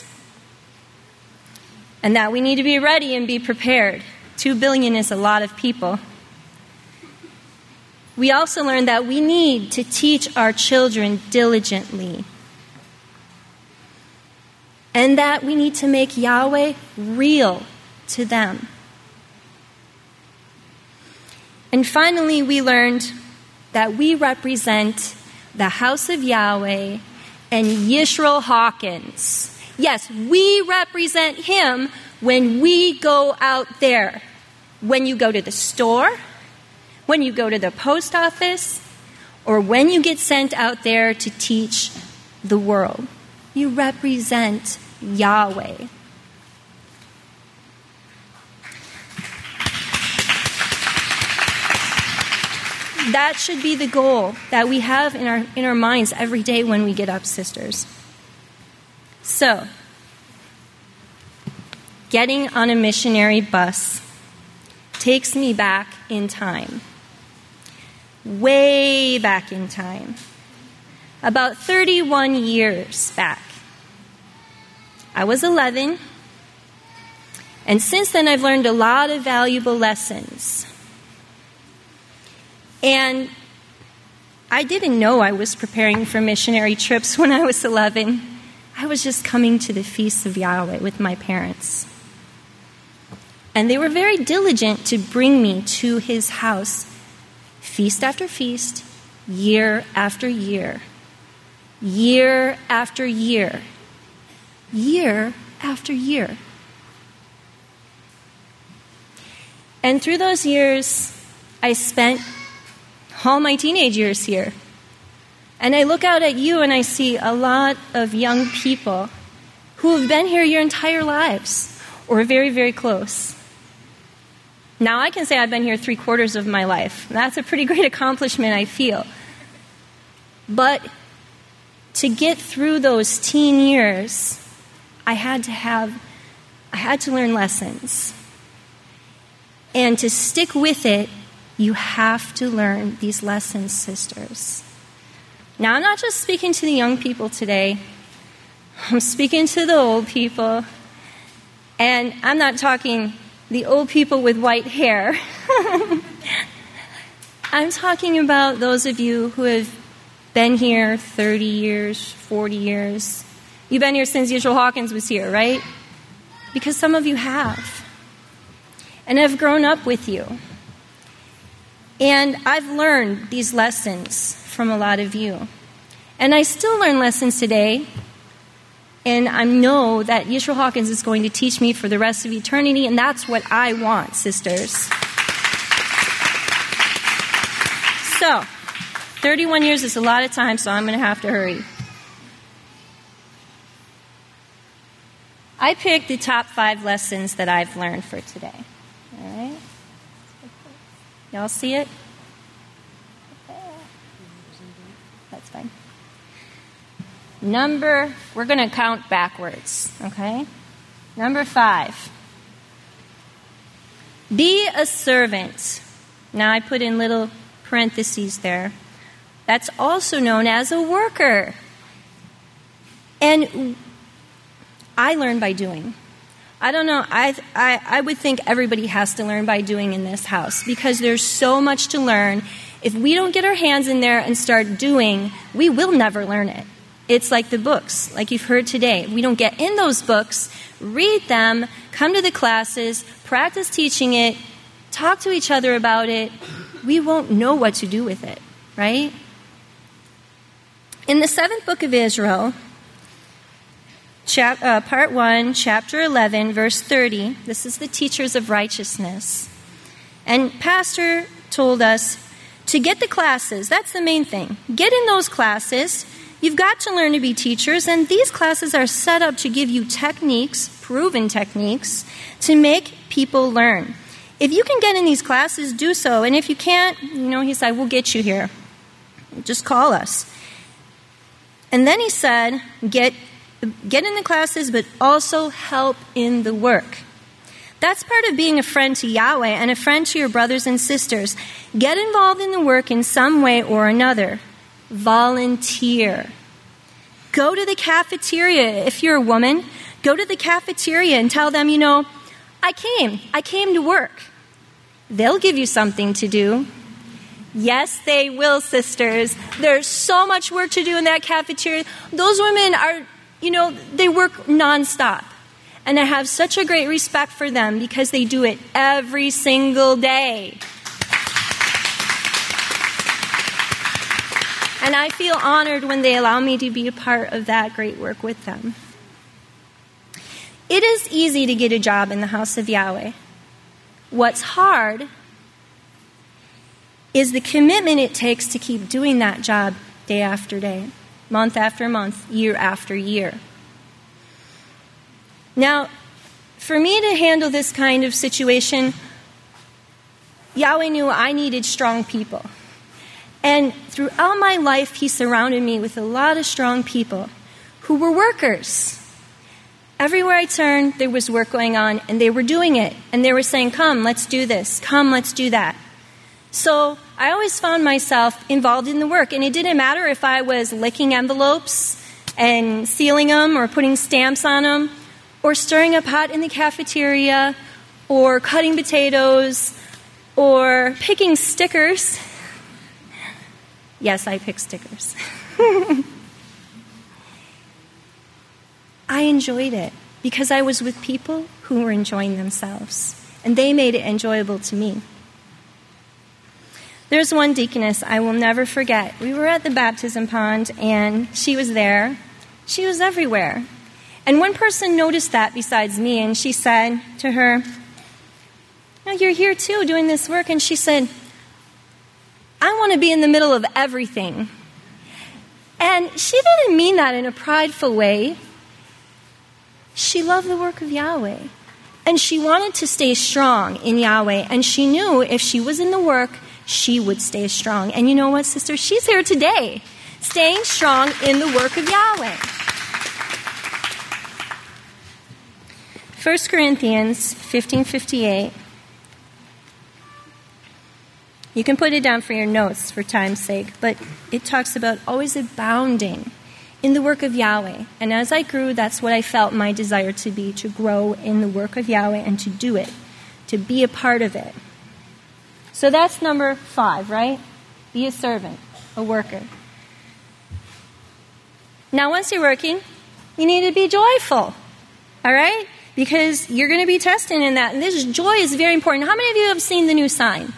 and that we need to be ready and be prepared. Two billion is a lot of people. We also learned that we need to teach our children diligently, and that we need to make Yahweh real to them. And finally, we learned that we represent the house of Yahweh and Yisrael Hawkins. Yes, we represent him when we go out there. When you go to the store, when you go to the post office, or when you get sent out there to teach the world. You represent Yahweh. That should be the goal that we have in our in our minds every day when we get up, sisters. So, getting on a missionary bus takes me back in time. Way back in time. About thirty-one years back. I was eleven, and since then I've learned a lot of valuable lessons. And I didn't know I was preparing for missionary trips when I was eleven. I was just coming to the feasts of Yahweh with my parents. And they were very diligent to bring me to his house, feast after feast, year after year, year after year, year after year. And through those years, I spent all my teenage years here. And I look out at you and I see a lot of young people who have been here your entire lives, or very, very close. Now, I can say I've been here three quarters of my life. That's a pretty great accomplishment, I feel. But to get through those teen years, I had to have, I had to learn lessons. And to stick with it, you have to learn these lessons, sisters. Now, I'm not just speaking to the young people today. I'm speaking to the old people. And I'm not talking the old people with white hair. I'm talking about those of you who have been here thirty years, forty years. You've been here since Yisrael Hawkins was here, right? Because some of you have. And I've grown up with you. And I've learned these lessons from a lot of you. And I still learn lessons today. And I know that Yisrael Hawkins is going to teach me for the rest of eternity, and that's what I want, sisters. So, thirty-one years is a lot of time, so I'm going to have to hurry. I picked the top five lessons that I've learned for today. All right? Y'all see it? That's fine. Number, we're going to count backwards, okay? Number five. Be a servant. Now I put in little parentheses there. That's also known as a worker. And I learn by doing. I don't know, I, I I would think everybody has to learn by doing in this house because there's so much to learn. If we don't get our hands in there and start doing, we will never learn it. It's like the books, like you've heard today. If we don't get in those books, read them, come to the classes, practice teaching it, talk to each other about it, we won't know what to do with it, right? In the seventh book of Israel, Chap- uh, part one, chapter eleven, verse thirty. This is the teachers of righteousness. And Pastor told us to get the classes. That's the main thing. Get in those classes. You've got to learn to be teachers, and these classes are set up to give you techniques, proven techniques, to make people learn. If you can get in these classes, do so. And if you can't, you know, he said, we'll get you here. Just call us. And then he said, get Get in the classes, but also help in the work. That's part of being a friend to Yahweh and a friend to your brothers and sisters. Get involved in the work in some way or another. Volunteer. Go to the cafeteria. If you're a woman, go to the cafeteria and tell them, you know, I came. I came to work. They'll give you something to do. Yes, they will, sisters. There's so much work to do in that cafeteria. Those women are... You know, they work nonstop. And I have such a great respect for them because they do it every single day. And I feel honored when they allow me to be a part of that great work with them. It is easy to get a job in the house of Yahweh. What's hard is the commitment it takes to keep doing that job day after day. month after month, year after year. Now, for me to handle this kind of situation, Yahweh knew I needed strong people. And throughout my life, he surrounded me with a lot of strong people who were workers. Everywhere I turned, there was work going on, and they were doing it. And they were saying, come, let's do this. Come, let's do that. So I always found myself involved in the work. And it didn't matter if I was licking envelopes and sealing them or putting stamps on them or stirring a pot in the cafeteria or cutting potatoes or picking stickers. Yes, I pick stickers. I enjoyed it because I was with people who were enjoying themselves, and they made it enjoyable to me. There's one deaconess I will never forget. We were at the baptism pond, and she was there. She was everywhere. And one person noticed that besides me, and she said to her, "Oh, you're here too doing this work." And she said, "I want to be in the middle of everything." And she didn't mean that in a prideful way. She loved the work of Yahweh. And she wanted to stay strong in Yahweh. And she knew if she was in the work, she would stay strong. And you know what, sister? She's here today, staying strong in the work of Yahweh. First Corinthians fifteen fifty-eight. You can put it down for your notes for time's sake, but it talks about always abounding in the work of Yahweh. And as I grew, that's what I felt my desire to be, to grow in the work of Yahweh and to do it, to be a part of it. So that's number five, right? Be a servant, a worker. Now, once you're working, you need to be joyful, all right? Because you're going to be tested in that. And this joy is very important. How many of you have seen the new sign?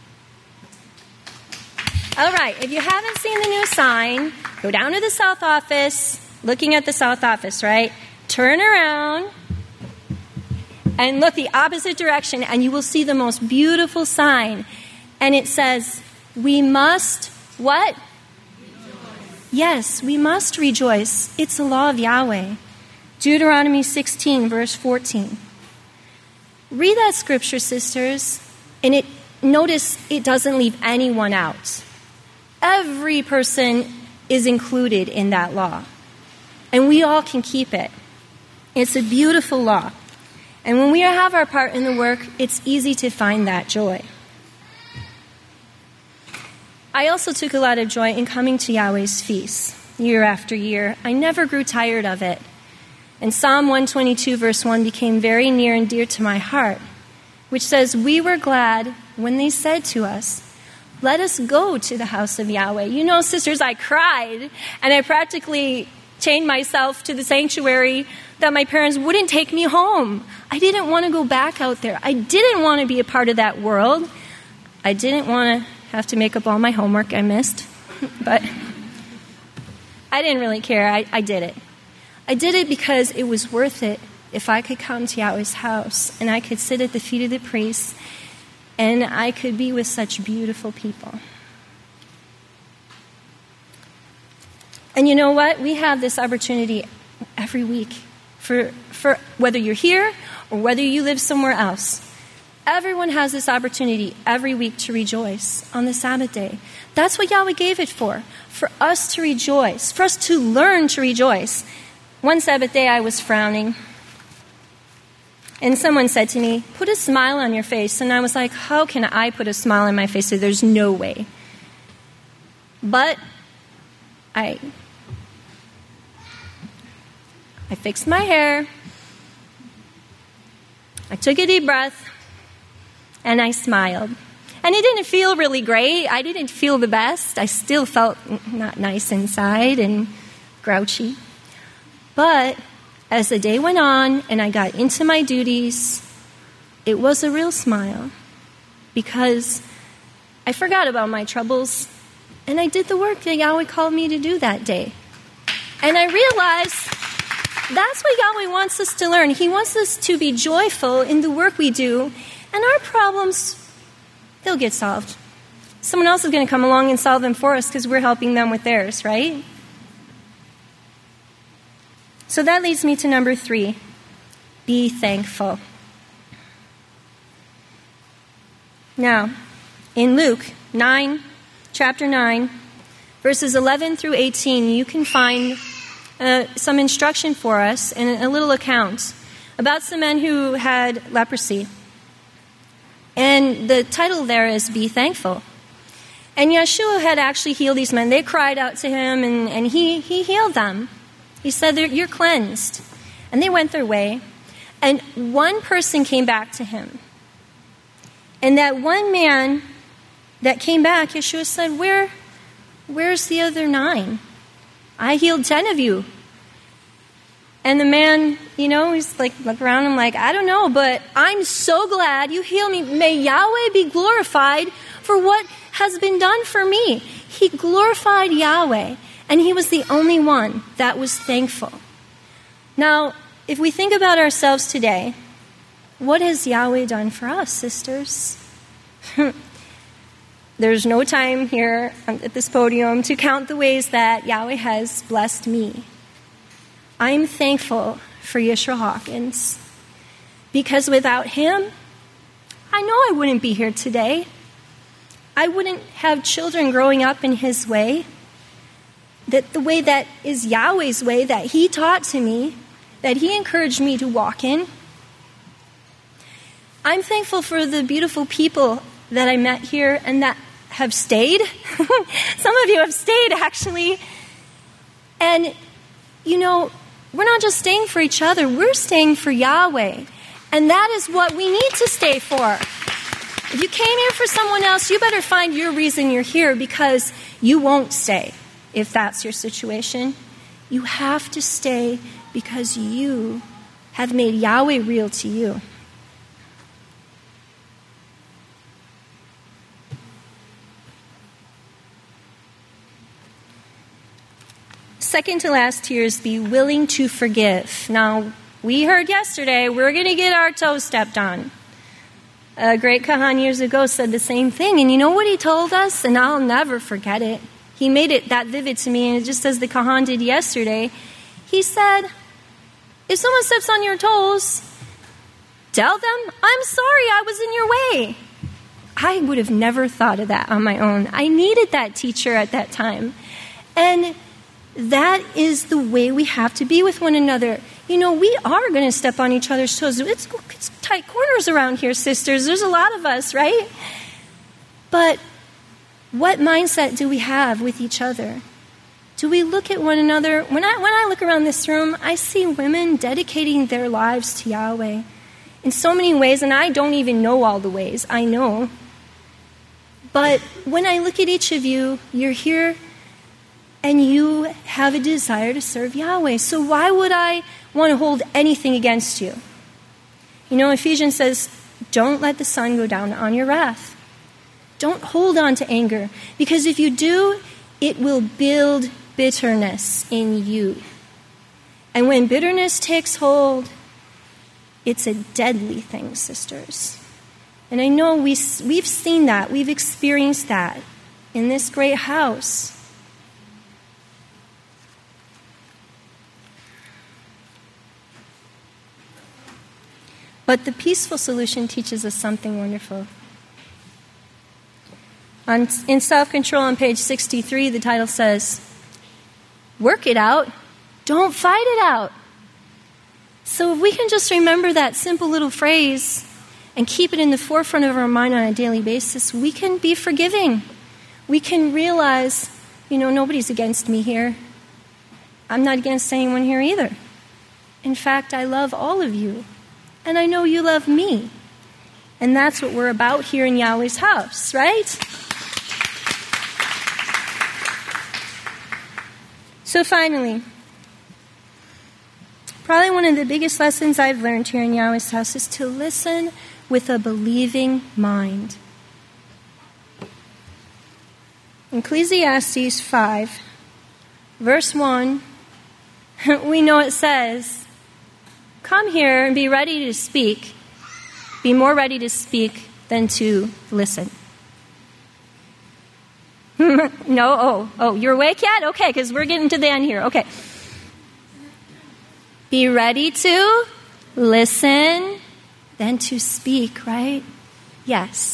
All right, if you haven't seen the new sign, go down to the South office, looking at the South office, right? Turn around and look the opposite direction, and you will see the most beautiful sign. And it says, we must, what? Rejoice. Yes, we must rejoice. It's the law of Yahweh. Deuteronomy sixteen, verse fourteen. Read that scripture, sisters, and it notice it doesn't leave anyone out. Every person is included in that law. And we all can keep it. It's a beautiful law. And when we have our part in the work, it's easy to find that joy. I also took a lot of joy in coming to Yahweh's feasts, year after year. I never grew tired of it. And Psalm one twenty-two, verse one became very near and dear to my heart, which says, we were glad when they said to us, let us go to the house of Yahweh. You know, sisters, I cried, and I practically chained myself to the sanctuary that my parents wouldn't take me home. I didn't want to go back out there. I didn't want to be a part of that world. I didn't want to have to make up all my homework I missed. But I didn't really care. I, I did it. I did it because it was worth it if I could come to Yahweh's house and I could sit at the feet of the priests and I could be with such beautiful people. And you know what? We have this opportunity every week for, for whether you're here or whether you live somewhere else. Everyone has this opportunity every week to rejoice on the Sabbath day. That's what Yahweh gave it for, for us to rejoice, for us to learn to rejoice. One Sabbath day I was frowning. And someone said to me, put a smile on your face. And I was like, how can I put a smile on my face? So there's no way. But I, I fixed my hair. I took a deep breath. And I smiled. And it didn't feel really great. I didn't feel the best. I still felt not nice inside and grouchy. But as the day went on and I got into my duties, it was a real smile because I forgot about my troubles and I did the work that Yahweh called me to do that day. And I realized that's what Yahweh wants us to learn. He wants us to be joyful in the work we do, and our problems, they'll get solved. Someone else is going to come along and solve them for us because we're helping them with theirs, right? So that leads me to number three. Be thankful. Now, in Luke nine, chapter nine, verses eleven through eighteen, you can find uh, some instruction for us and a little account about some men who had leprosy. And the title there is Be Thankful. And Yeshua had actually healed these men. They cried out to him, and, and he, he healed them. He said, you're cleansed. And they went their way. And one person came back to him. And that one man that came back, Yeshua said, Where, where's the other nine? I healed ten of you. And the man, you know, he's like, look around him like, I don't know, but I'm so glad you healed me. May Yahweh be glorified for what has been done for me. He glorified Yahweh, and he was the only one that was thankful. Now, if we think about ourselves today, what has Yahweh done for us, sisters? There's no time here at this podium to count the ways that Yahweh has blessed me. I'm thankful for Yeshua Hawkins, because without him, I know I wouldn't be here today. I wouldn't have children growing up in his way, that the way that is Yahweh's way that he taught to me, that he encouraged me to walk in. I'm thankful for the beautiful people that I met here and that have stayed. Some of you have stayed, actually. And, you know, we're not just staying for each other, we're staying for Yahweh. And that is what we need to stay for. If you came here for someone else, you better find your reason you're here, because you won't stay if that's your situation. You have to stay because you have made Yahweh real to you. Second to last here is be willing to forgive. Now, we heard yesterday we're going to get our toes stepped on. A great Kahan years ago said the same thing. And you know what he told us? And I'll never forget it. He made it that vivid to me, and just as the Kahan did yesterday. He said, if someone steps on your toes, tell them, I'm sorry I was in your way. I would have never thought of that on my own. I needed that teacher at that time. And that is the way we have to be with one another. You know, we are going to step on each other's toes. It's, it's tight corners around here, sisters. There's a lot of us, right? But what mindset do we have with each other? Do we look at one another? When I, when I look around this room, I see women dedicating their lives to Yahweh in so many ways, and I don't even know all the ways. I know. But when I look at each of you, you're here and you have a desire to serve Yahweh. So why would I want to hold anything against you? You know, Ephesians says, don't let the sun go down on your wrath. Don't hold on to anger, because if you do, it will build bitterness in you. And when bitterness takes hold, it's a deadly thing, sisters. And I know we, we've seen that. We've experienced that in this great house. But the peaceful solution teaches us something wonderful. On, in Self-Control on page sixty-three, the title says, work it out, don't fight it out. So if we can just remember that simple little phrase and keep it in the forefront of our mind on a daily basis, we can be forgiving. We can realize, you know, nobody's against me here. I'm not against anyone here either. In fact, I love all of you. And I know you love me. And that's what we're about here in Yahweh's house, right? So finally, probably one of the biggest lessons I've learned here in Yahweh's house is to listen with a believing mind. In Ecclesiastes five, verse one, we know it says, come here and be ready to speak. Be more ready to speak than to listen. No, oh, oh, you're awake yet? Okay, because we're getting to the end here. Okay. Be ready to listen, then to speak, right? Yes.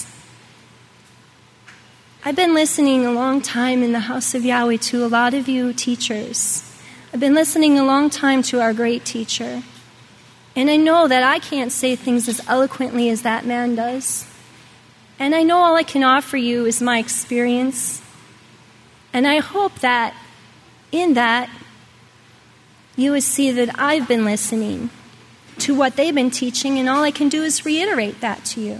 I've been listening a long time in the house of Yahweh to a lot of you teachers. I've been listening a long time to our great teacher. And I know that I can't say things as eloquently as that man does. And I know all I can offer you is my experience. And I hope that in that, you would see that I've been listening to what they've been teaching, and all I can do is reiterate that to you.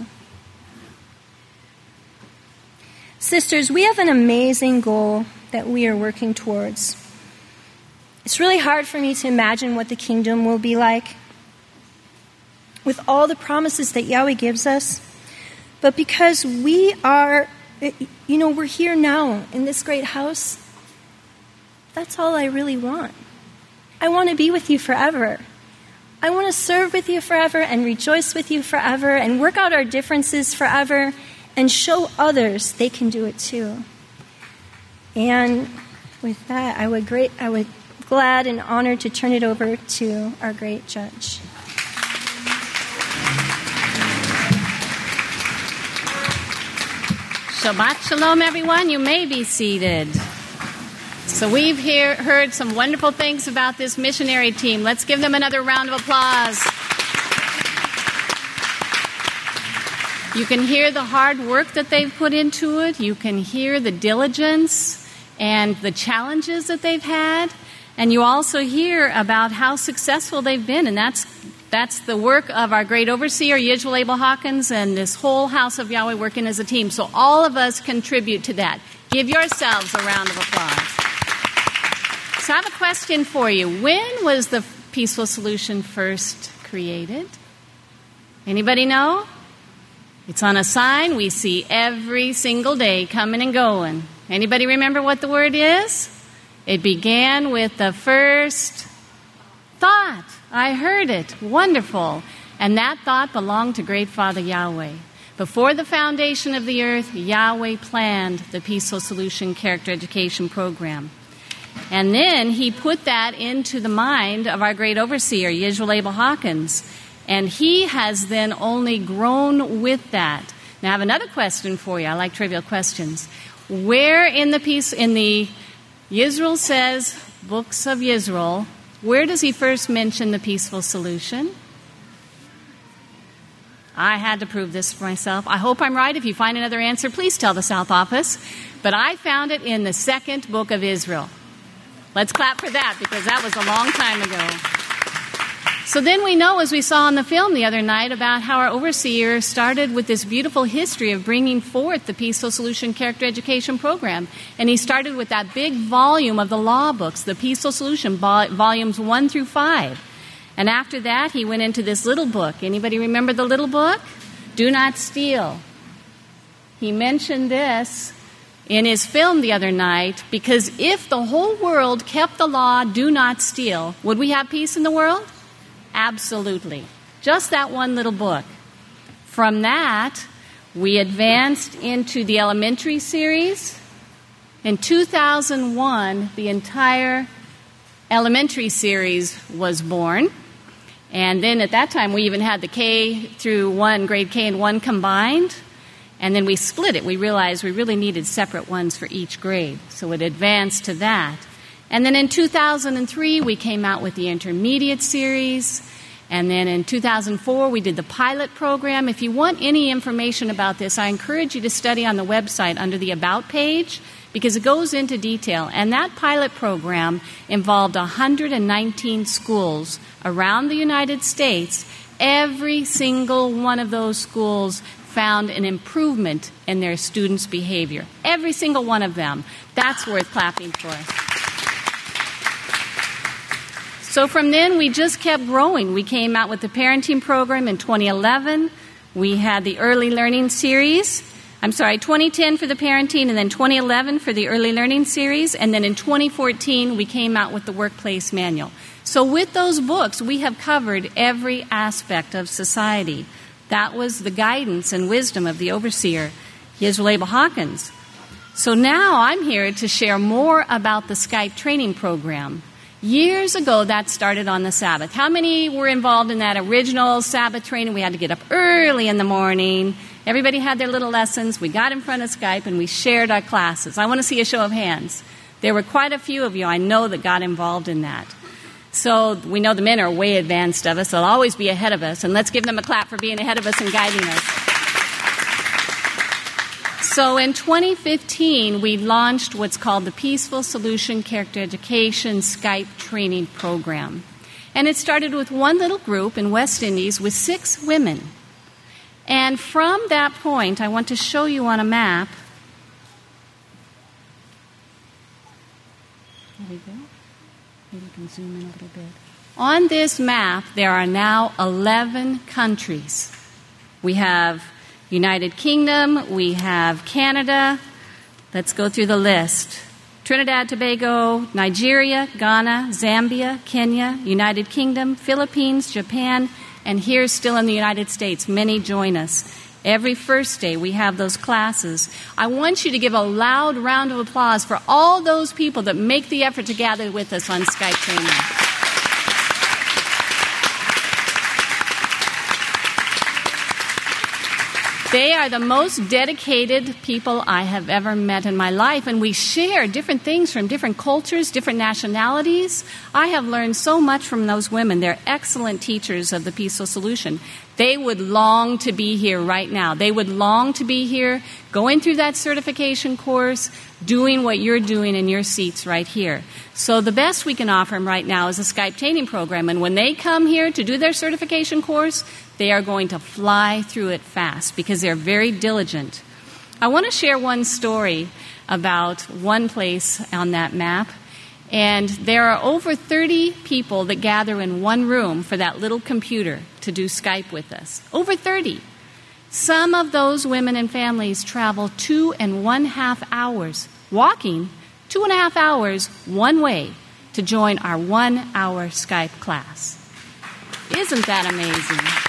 Sisters, we have an amazing goal that we are working towards. It's really hard for me to imagine what the kingdom will be like with all the promises that Yahweh gives us. But because we are, you know, we're here now in this great house, that's all I really want. I want to be with you forever. I want to serve with you forever and rejoice with you forever and work out our differences forever and show others they can do it too. And with that, I would great, I would glad and honored to turn it over to our great judge. Shabbat Shalom, everyone. You may be seated. So we've hear, heard some wonderful things about this missionary team. Let's give them another round of applause. You can hear the hard work that they've put into it. You can hear the diligence and the challenges that they've had. And you also hear about how successful they've been. And that's that's the work of our great overseer, Yisrael Abel Hawkins, and this whole house of Yahweh working as a team. So all of us contribute to that. Give yourselves a round of applause. So I have a question for you. When was the Peaceful Solution first created? Anybody know? It's on a sign we see every single day coming and going. Anybody remember what the word is? It began with the first thought. I heard it. Wonderful. And that thought belonged to Great Father Yahweh. Before the foundation of the earth, Yahweh planned the Peaceful Solution Character Education Program. And then he put that into the mind of our great overseer, Yisrael Abel Hawkins. And he has then only grown with that. Now I have another question for you. I like trivial questions. Where in the piece, in the Yisrael Says, Books of Yisrael, where does he first mention the Peaceful Solution? I had to prove this for myself. I hope I'm right. If you find another answer, please tell the South Office. But I found it in the second book of Israel. Let's clap for that, because that was a long time ago. So then we know, as we saw in the film the other night, about how our overseer started with this beautiful history of bringing forth the Peaceful Solution Character Education Program. And he started with that big volume of the law books, the Peaceful Solution, volumes one through five. And after that, he went into this little book. Anybody remember the little book? Do Not Steal. He mentioned this in his film the other night, because if the whole world kept the law, do not steal, would we have peace in the world? Absolutely. Just that one little book. From that, we advanced into the elementary series. In two thousand one, the entire elementary series was born. And then at that time, we even had the K through one, grade K and one combined. And then we split it. We realized we really needed separate ones for each grade. So it advanced to that. And then in two thousand three, we came out with the intermediate series. And then in two thousand four, we did the pilot program. If you want any information about this, I encourage you to study on the website under the About page, because it goes into detail. And that pilot program involved one hundred nineteen schools around the United States. Every single one of those schools found an improvement in their students' behavior. Every single one of them. That's worth clapping for. So from then, we just kept growing. We came out with the parenting program in twenty eleven. We had the early learning series. I'm sorry, twenty ten for the parenting, and then twenty eleven for the early learning series. And then in twenty fourteen, we came out with the workplace manual. So with those books, we have covered every aspect of society. That was the guidance and wisdom of the overseer, Yisrael Abel Hawkins. So now I'm here to share more about the Skype training program. Years ago, that started on the Sabbath. How many were involved in that original Sabbath training? We had to get up early in the morning. Everybody had their little lessons. We got in front of Skype and we shared our classes. I want to see a show of hands. There were quite a few of you I know that got involved in that. So we know the men are way advanced of us. They'll always be ahead of us. And let's give them a clap for being ahead of us and guiding us. So in twenty fifteen, we launched what's called the Peaceful Solution Character Education Skype Training Program. And it started with one little group in West Indies with six women. And from that point, I want to show you on a map. There we go. Maybe we can zoom in a little bit. On this map, there are now eleven countries. We have United Kingdom, we have Canada. Let's go through the list. Trinidad, Tobago, Nigeria, Ghana, Zambia, Kenya, United Kingdom, Philippines, Japan, and here still in the United States. Many join us. Every first day we have those classes. I want you to give a loud round of applause for all those people that make the effort to gather with us on Skype training. They are the most dedicated people I have ever met in my life, and we share different things from different cultures, different nationalities. I have learned so much from those women. They're excellent teachers of the Peaceful Solution. They would long to be here right now. They would long to be here, going through that certification course, doing what you're doing in your seats right here. So the best we can offer them right now is a Skype training program, and when they come here to do their certification course, they are going to fly through it fast because they're very diligent. I want to share one story about one place on that map. And there are over thirty people that gather in one room for that little computer to do Skype with us. Over thirty. Some of those women and families travel two and one half hours, walking two and a half hours one way to join our one-hour Skype class. Isn't that amazing?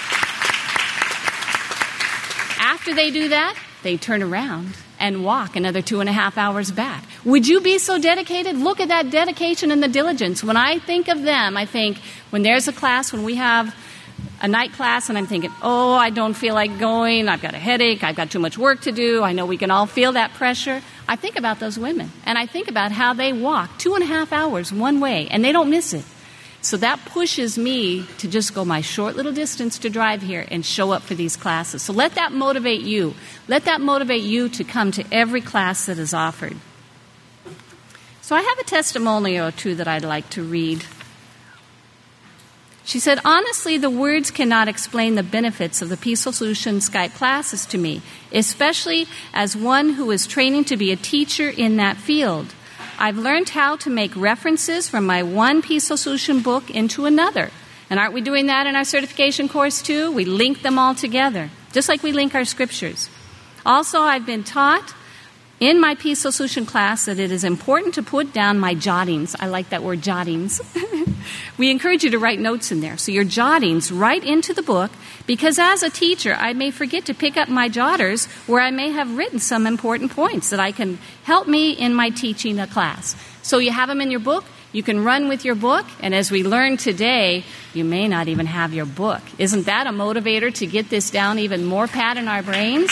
After they do that, they turn around and walk another two and a half hours back. Would you be so dedicated? Look at that dedication and the diligence. When I think of them, I think when there's a class, when we have a night class, and I'm thinking, oh, I don't feel like going, I've got a headache, I've got too much work to do, I know we can all feel that pressure. I think about those women, and I think about how they walk two and a half hours one way, and they don't miss it. So that pushes me to just go my short little distance to drive here and show up for these classes. So let that motivate you. Let that motivate you to come to every class that is offered. So I have a testimonial or two that I'd like to read. She said, honestly, the words cannot explain the benefits of the Peaceful Solution Skype classes to me, especially as one who is training to be a teacher in that field. I've learned how to make references from my one Peaceful Solution book into another. And aren't we doing that in our certification course too? We link them all together, just like we link our scriptures. Also, I've been taught in my Peaceful Solution class that it is important to put down my jottings. I like that word, jottings. We encourage you to write notes in there. So your jottings right into the book, because as a teacher, I may forget to pick up my jotters where I may have written some important points that I can help me in my teaching a class. So you have them in your book. You can run with your book. And as we learned today, you may not even have your book. Isn't that a motivator to get this down even more pat in our brains?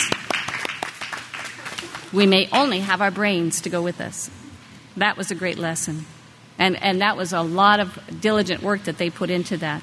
We may only have our brains to go with us. That was a great lesson. And and that was a lot of diligent work that they put into that.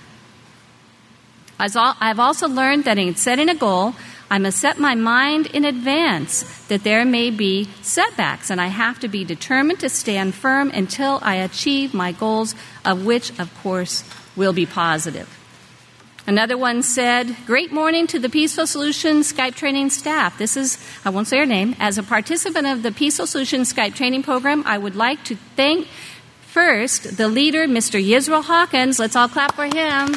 I've also learned that in setting a goal, I must set my mind in advance that there may be setbacks, and I have to be determined to stand firm until I achieve my goals, of which, of course, will be positive. Another one said, great morning to the Peaceful Solution Skype training staff. This is, I won't say her name. As a participant of the Peaceful Solution Skype training program, I would like to thank first the leader, Mister Yisrael Hawkins. Let's all clap for him.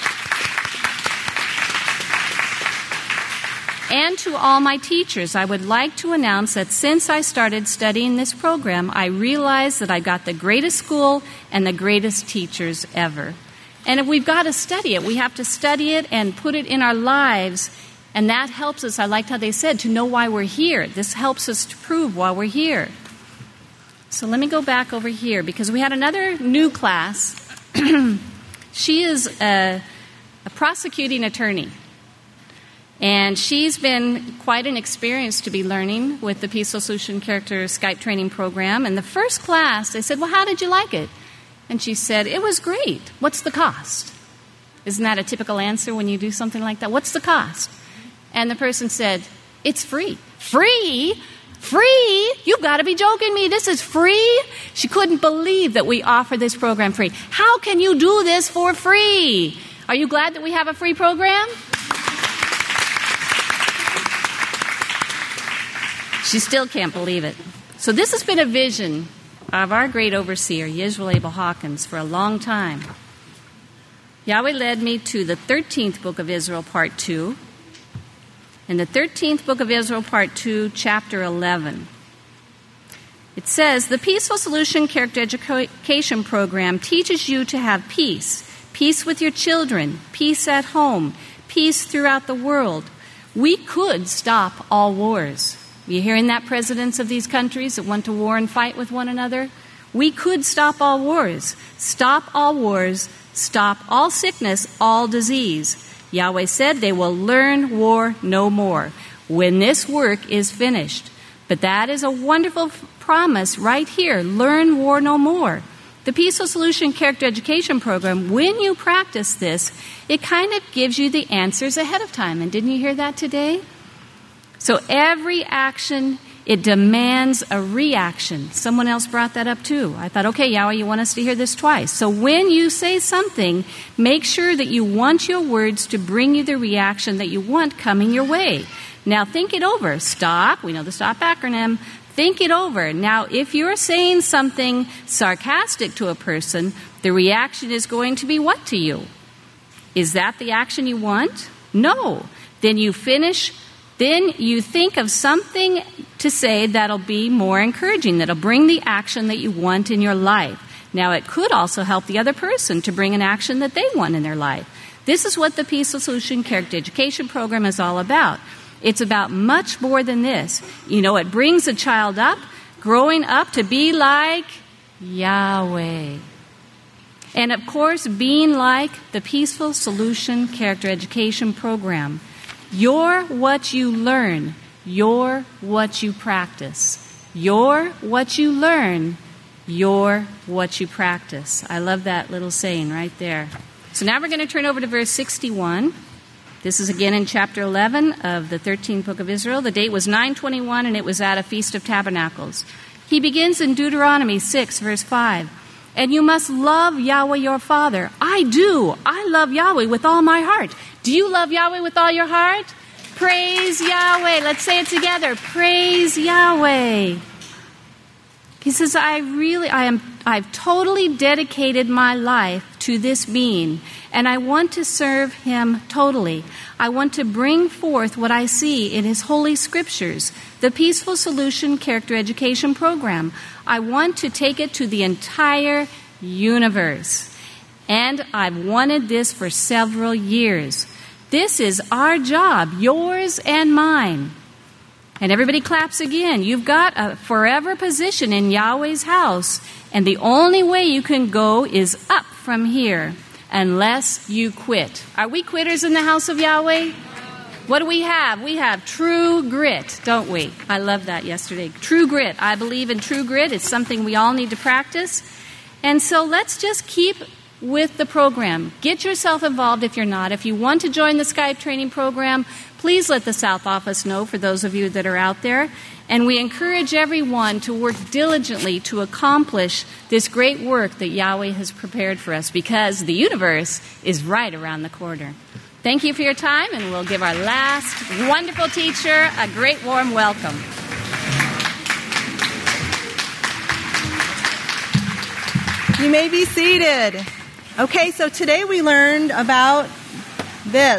And to all my teachers, I would like to announce that since I started studying this program, I realized that I got the greatest school and the greatest teachers ever. And if we've got to study it, we have to study it and put it in our lives. And that helps us, I liked how they said, to know why we're here. This helps us to prove why we're here. So let me go back over here because we had another new class. She is a, a prosecuting attorney. And she's been quite an experience to be learning with the Peaceful Solution Character Skype training program. And the first class, I said, well, how did you like it? And she said, it was great. What's the cost? Isn't that a typical answer when you do something like that? What's the cost? And the person said, it's free. Free? Free? You've got to be joking me. This is free? She couldn't believe that we offer this program free. How can you do this for free? Are you glad that we have a free program? She still can't believe it. So this has been a vision of our great overseer, Yisrael Abel Hawkins, for a long time. Yahweh led me to the thirteenth book of Israel, part two. In the thirteenth book of Israel, part two, chapter eleven. It says, the Peaceful Solution Character Education Program teaches you to have peace. Peace with your children, peace at home, peace throughout the world. We could stop all wars. You hearing that, presidents of these countries that want to war and fight with one another? We could stop all wars. Stop all wars. Stop all sickness, all disease. Yahweh said they will learn war no more when this work is finished. But that is a wonderful f- promise right here. Learn war no more. The Peaceful Solution Character Education Program, when you practice this, it kind of gives you the answers ahead of time. And didn't you hear that today? So every action, it demands a reaction. Someone else brought that up too. I thought, okay, Yahweh, you want us to hear this twice. So when you say something, make sure that you want your words to bring you the reaction that you want coming your way. Now think it over. STOP. We know the STOP acronym. Think it over. Now, if you're saying something sarcastic to a person, the reaction is going to be what to you? Is that the action you want? No. Then you finish. Then you think of something to say that'll be more encouraging, that'll bring the action that you want in your life. Now, it could also help the other person to bring an action that they want in their life. This is what the Peaceful Solution Character Education Program is all about. It's about much more than this. You know, it brings a child up, growing up to be like Yahweh. And, of course, being like the Peaceful Solution Character Education Program. You're what you learn. You're what you practice. You're what you learn. You're what you practice. I love that little saying right there. So now we're going to turn over to verse sixty-one. This is again in chapter eleven of the thirteenth book of Israel. The date was nine twenty-one, and it was at a Feast of Tabernacles. He begins in Deuteronomy six, verse five. And you must love Yahweh your Father. I do. I love Yahweh with all my heart. Do you love Yahweh with all your heart? Praise Yahweh. Let's say it together. Praise Yahweh. He says, I really, I am, I've totally dedicated my life to this being, and I want to serve him totally. I want to bring forth what I see in his holy scriptures, the Peaceful Solution Character Education Program. I want to take it to the entire universe. And I've wanted this for several years. This is our job, yours and mine. And everybody claps again. You've got a forever position in Yahweh's house, and the only way you can go is up from here, unless you quit. Are we quitters in the house of Yahweh? What do we have? We have true grit, don't we? I loved that yesterday. True grit. I believe in true grit. It's something we all need to practice. And so let's just keep with the program. Get yourself involved if you're not. If you want to join the Skype training program, please let the South Office know for those of you that are out there. And we encourage everyone to work diligently to accomplish this great work that Yahweh has prepared for us, because the universe is right around the corner. Thank you for your time, and we'll give our last wonderful teacher a great warm welcome. You may be seated. Okay, so today we learned about this.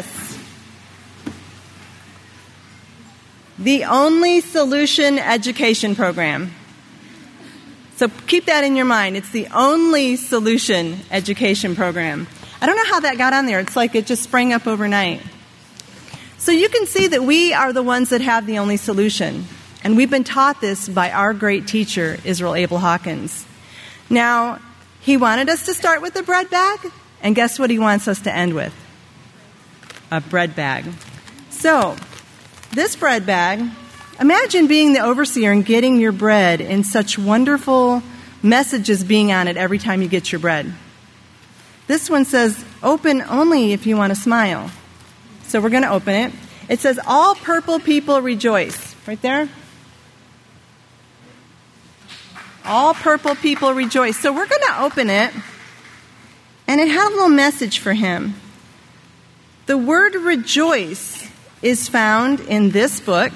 The Only Solution Education Program. So keep that in your mind. It's the Only Solution Education Program. I don't know how that got on there. It's like it just sprang up overnight. So you can see that we are the ones that have the only solution. And we've been taught this by our great teacher, Israel Abel Hawkins. Now, he wanted us to start with the bread bag, and guess what he wants us to end with? A bread bag. So, this bread bag, imagine being the overseer and getting your bread and such wonderful messages being on it every time you get your bread. This one says, open only if you want to smile. So we're going to open it. It says, all purple people rejoice. Right there. All purple people rejoice. So we're going to open it. And it had a little message for him. The word rejoice is found in this book.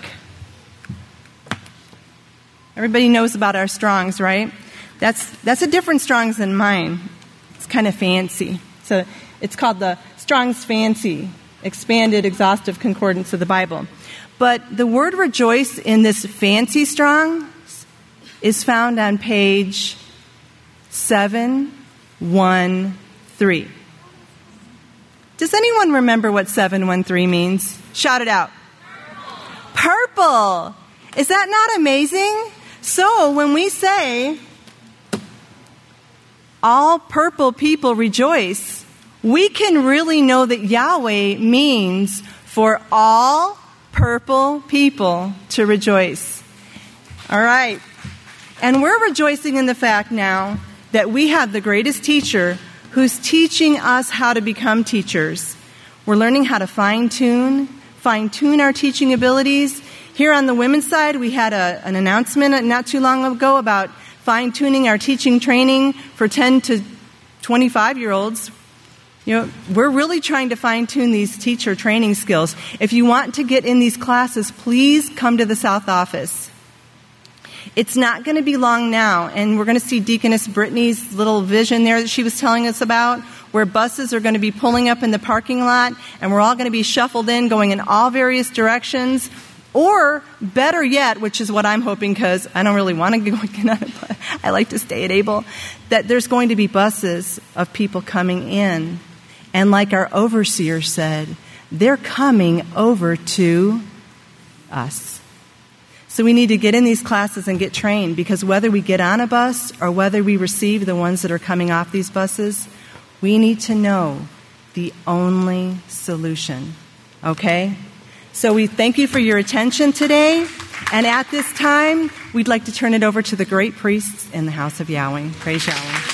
Everybody knows about our Strongs, right? That's that's a different Strongs than mine. It's kind of fancy. So it's called the Strong's Fancy, Expanded Exhaustive Concordance of the Bible. But the word rejoice in this fancy Strong's is found on page seven one three. Does anyone remember what seven one three means? Shout it out. Purple. Is that not amazing? So when we say, all purple people rejoice, we can really know that Yahweh means for all purple people to rejoice. All right. And we're rejoicing in the fact now that we have the greatest teacher who's teaching us how to become teachers. We're learning how to fine-tune, fine-tune our teaching abilities. Here on the women's side, we had a, an announcement not too long ago about fine-tuning our teaching training for ten to twenty-five-year-olds. You know, we're really trying to fine-tune these teacher training skills. If you want to get in these classes, please come to the South office. It's not going to be long now, and we're going to see Deaconess Brittany's little vision there that she was telling us about, where buses are going to be pulling up in the parking lot, and we're all going to be shuffled in, going in all various directions. Or, better yet, which is what I'm hoping, because I don't really want to go get on it, but I like to stay at Able, that there's going to be buses of people coming in. And like our overseer said, they're coming over to us. So we need to get in these classes and get trained, because whether we get on a bus or whether we receive the ones that are coming off these buses, we need to know the only solution. Okay? So we thank you for your attention today. And at this time, we'd like to turn it over to the great priests in the house of Yahweh. Praise Yahweh.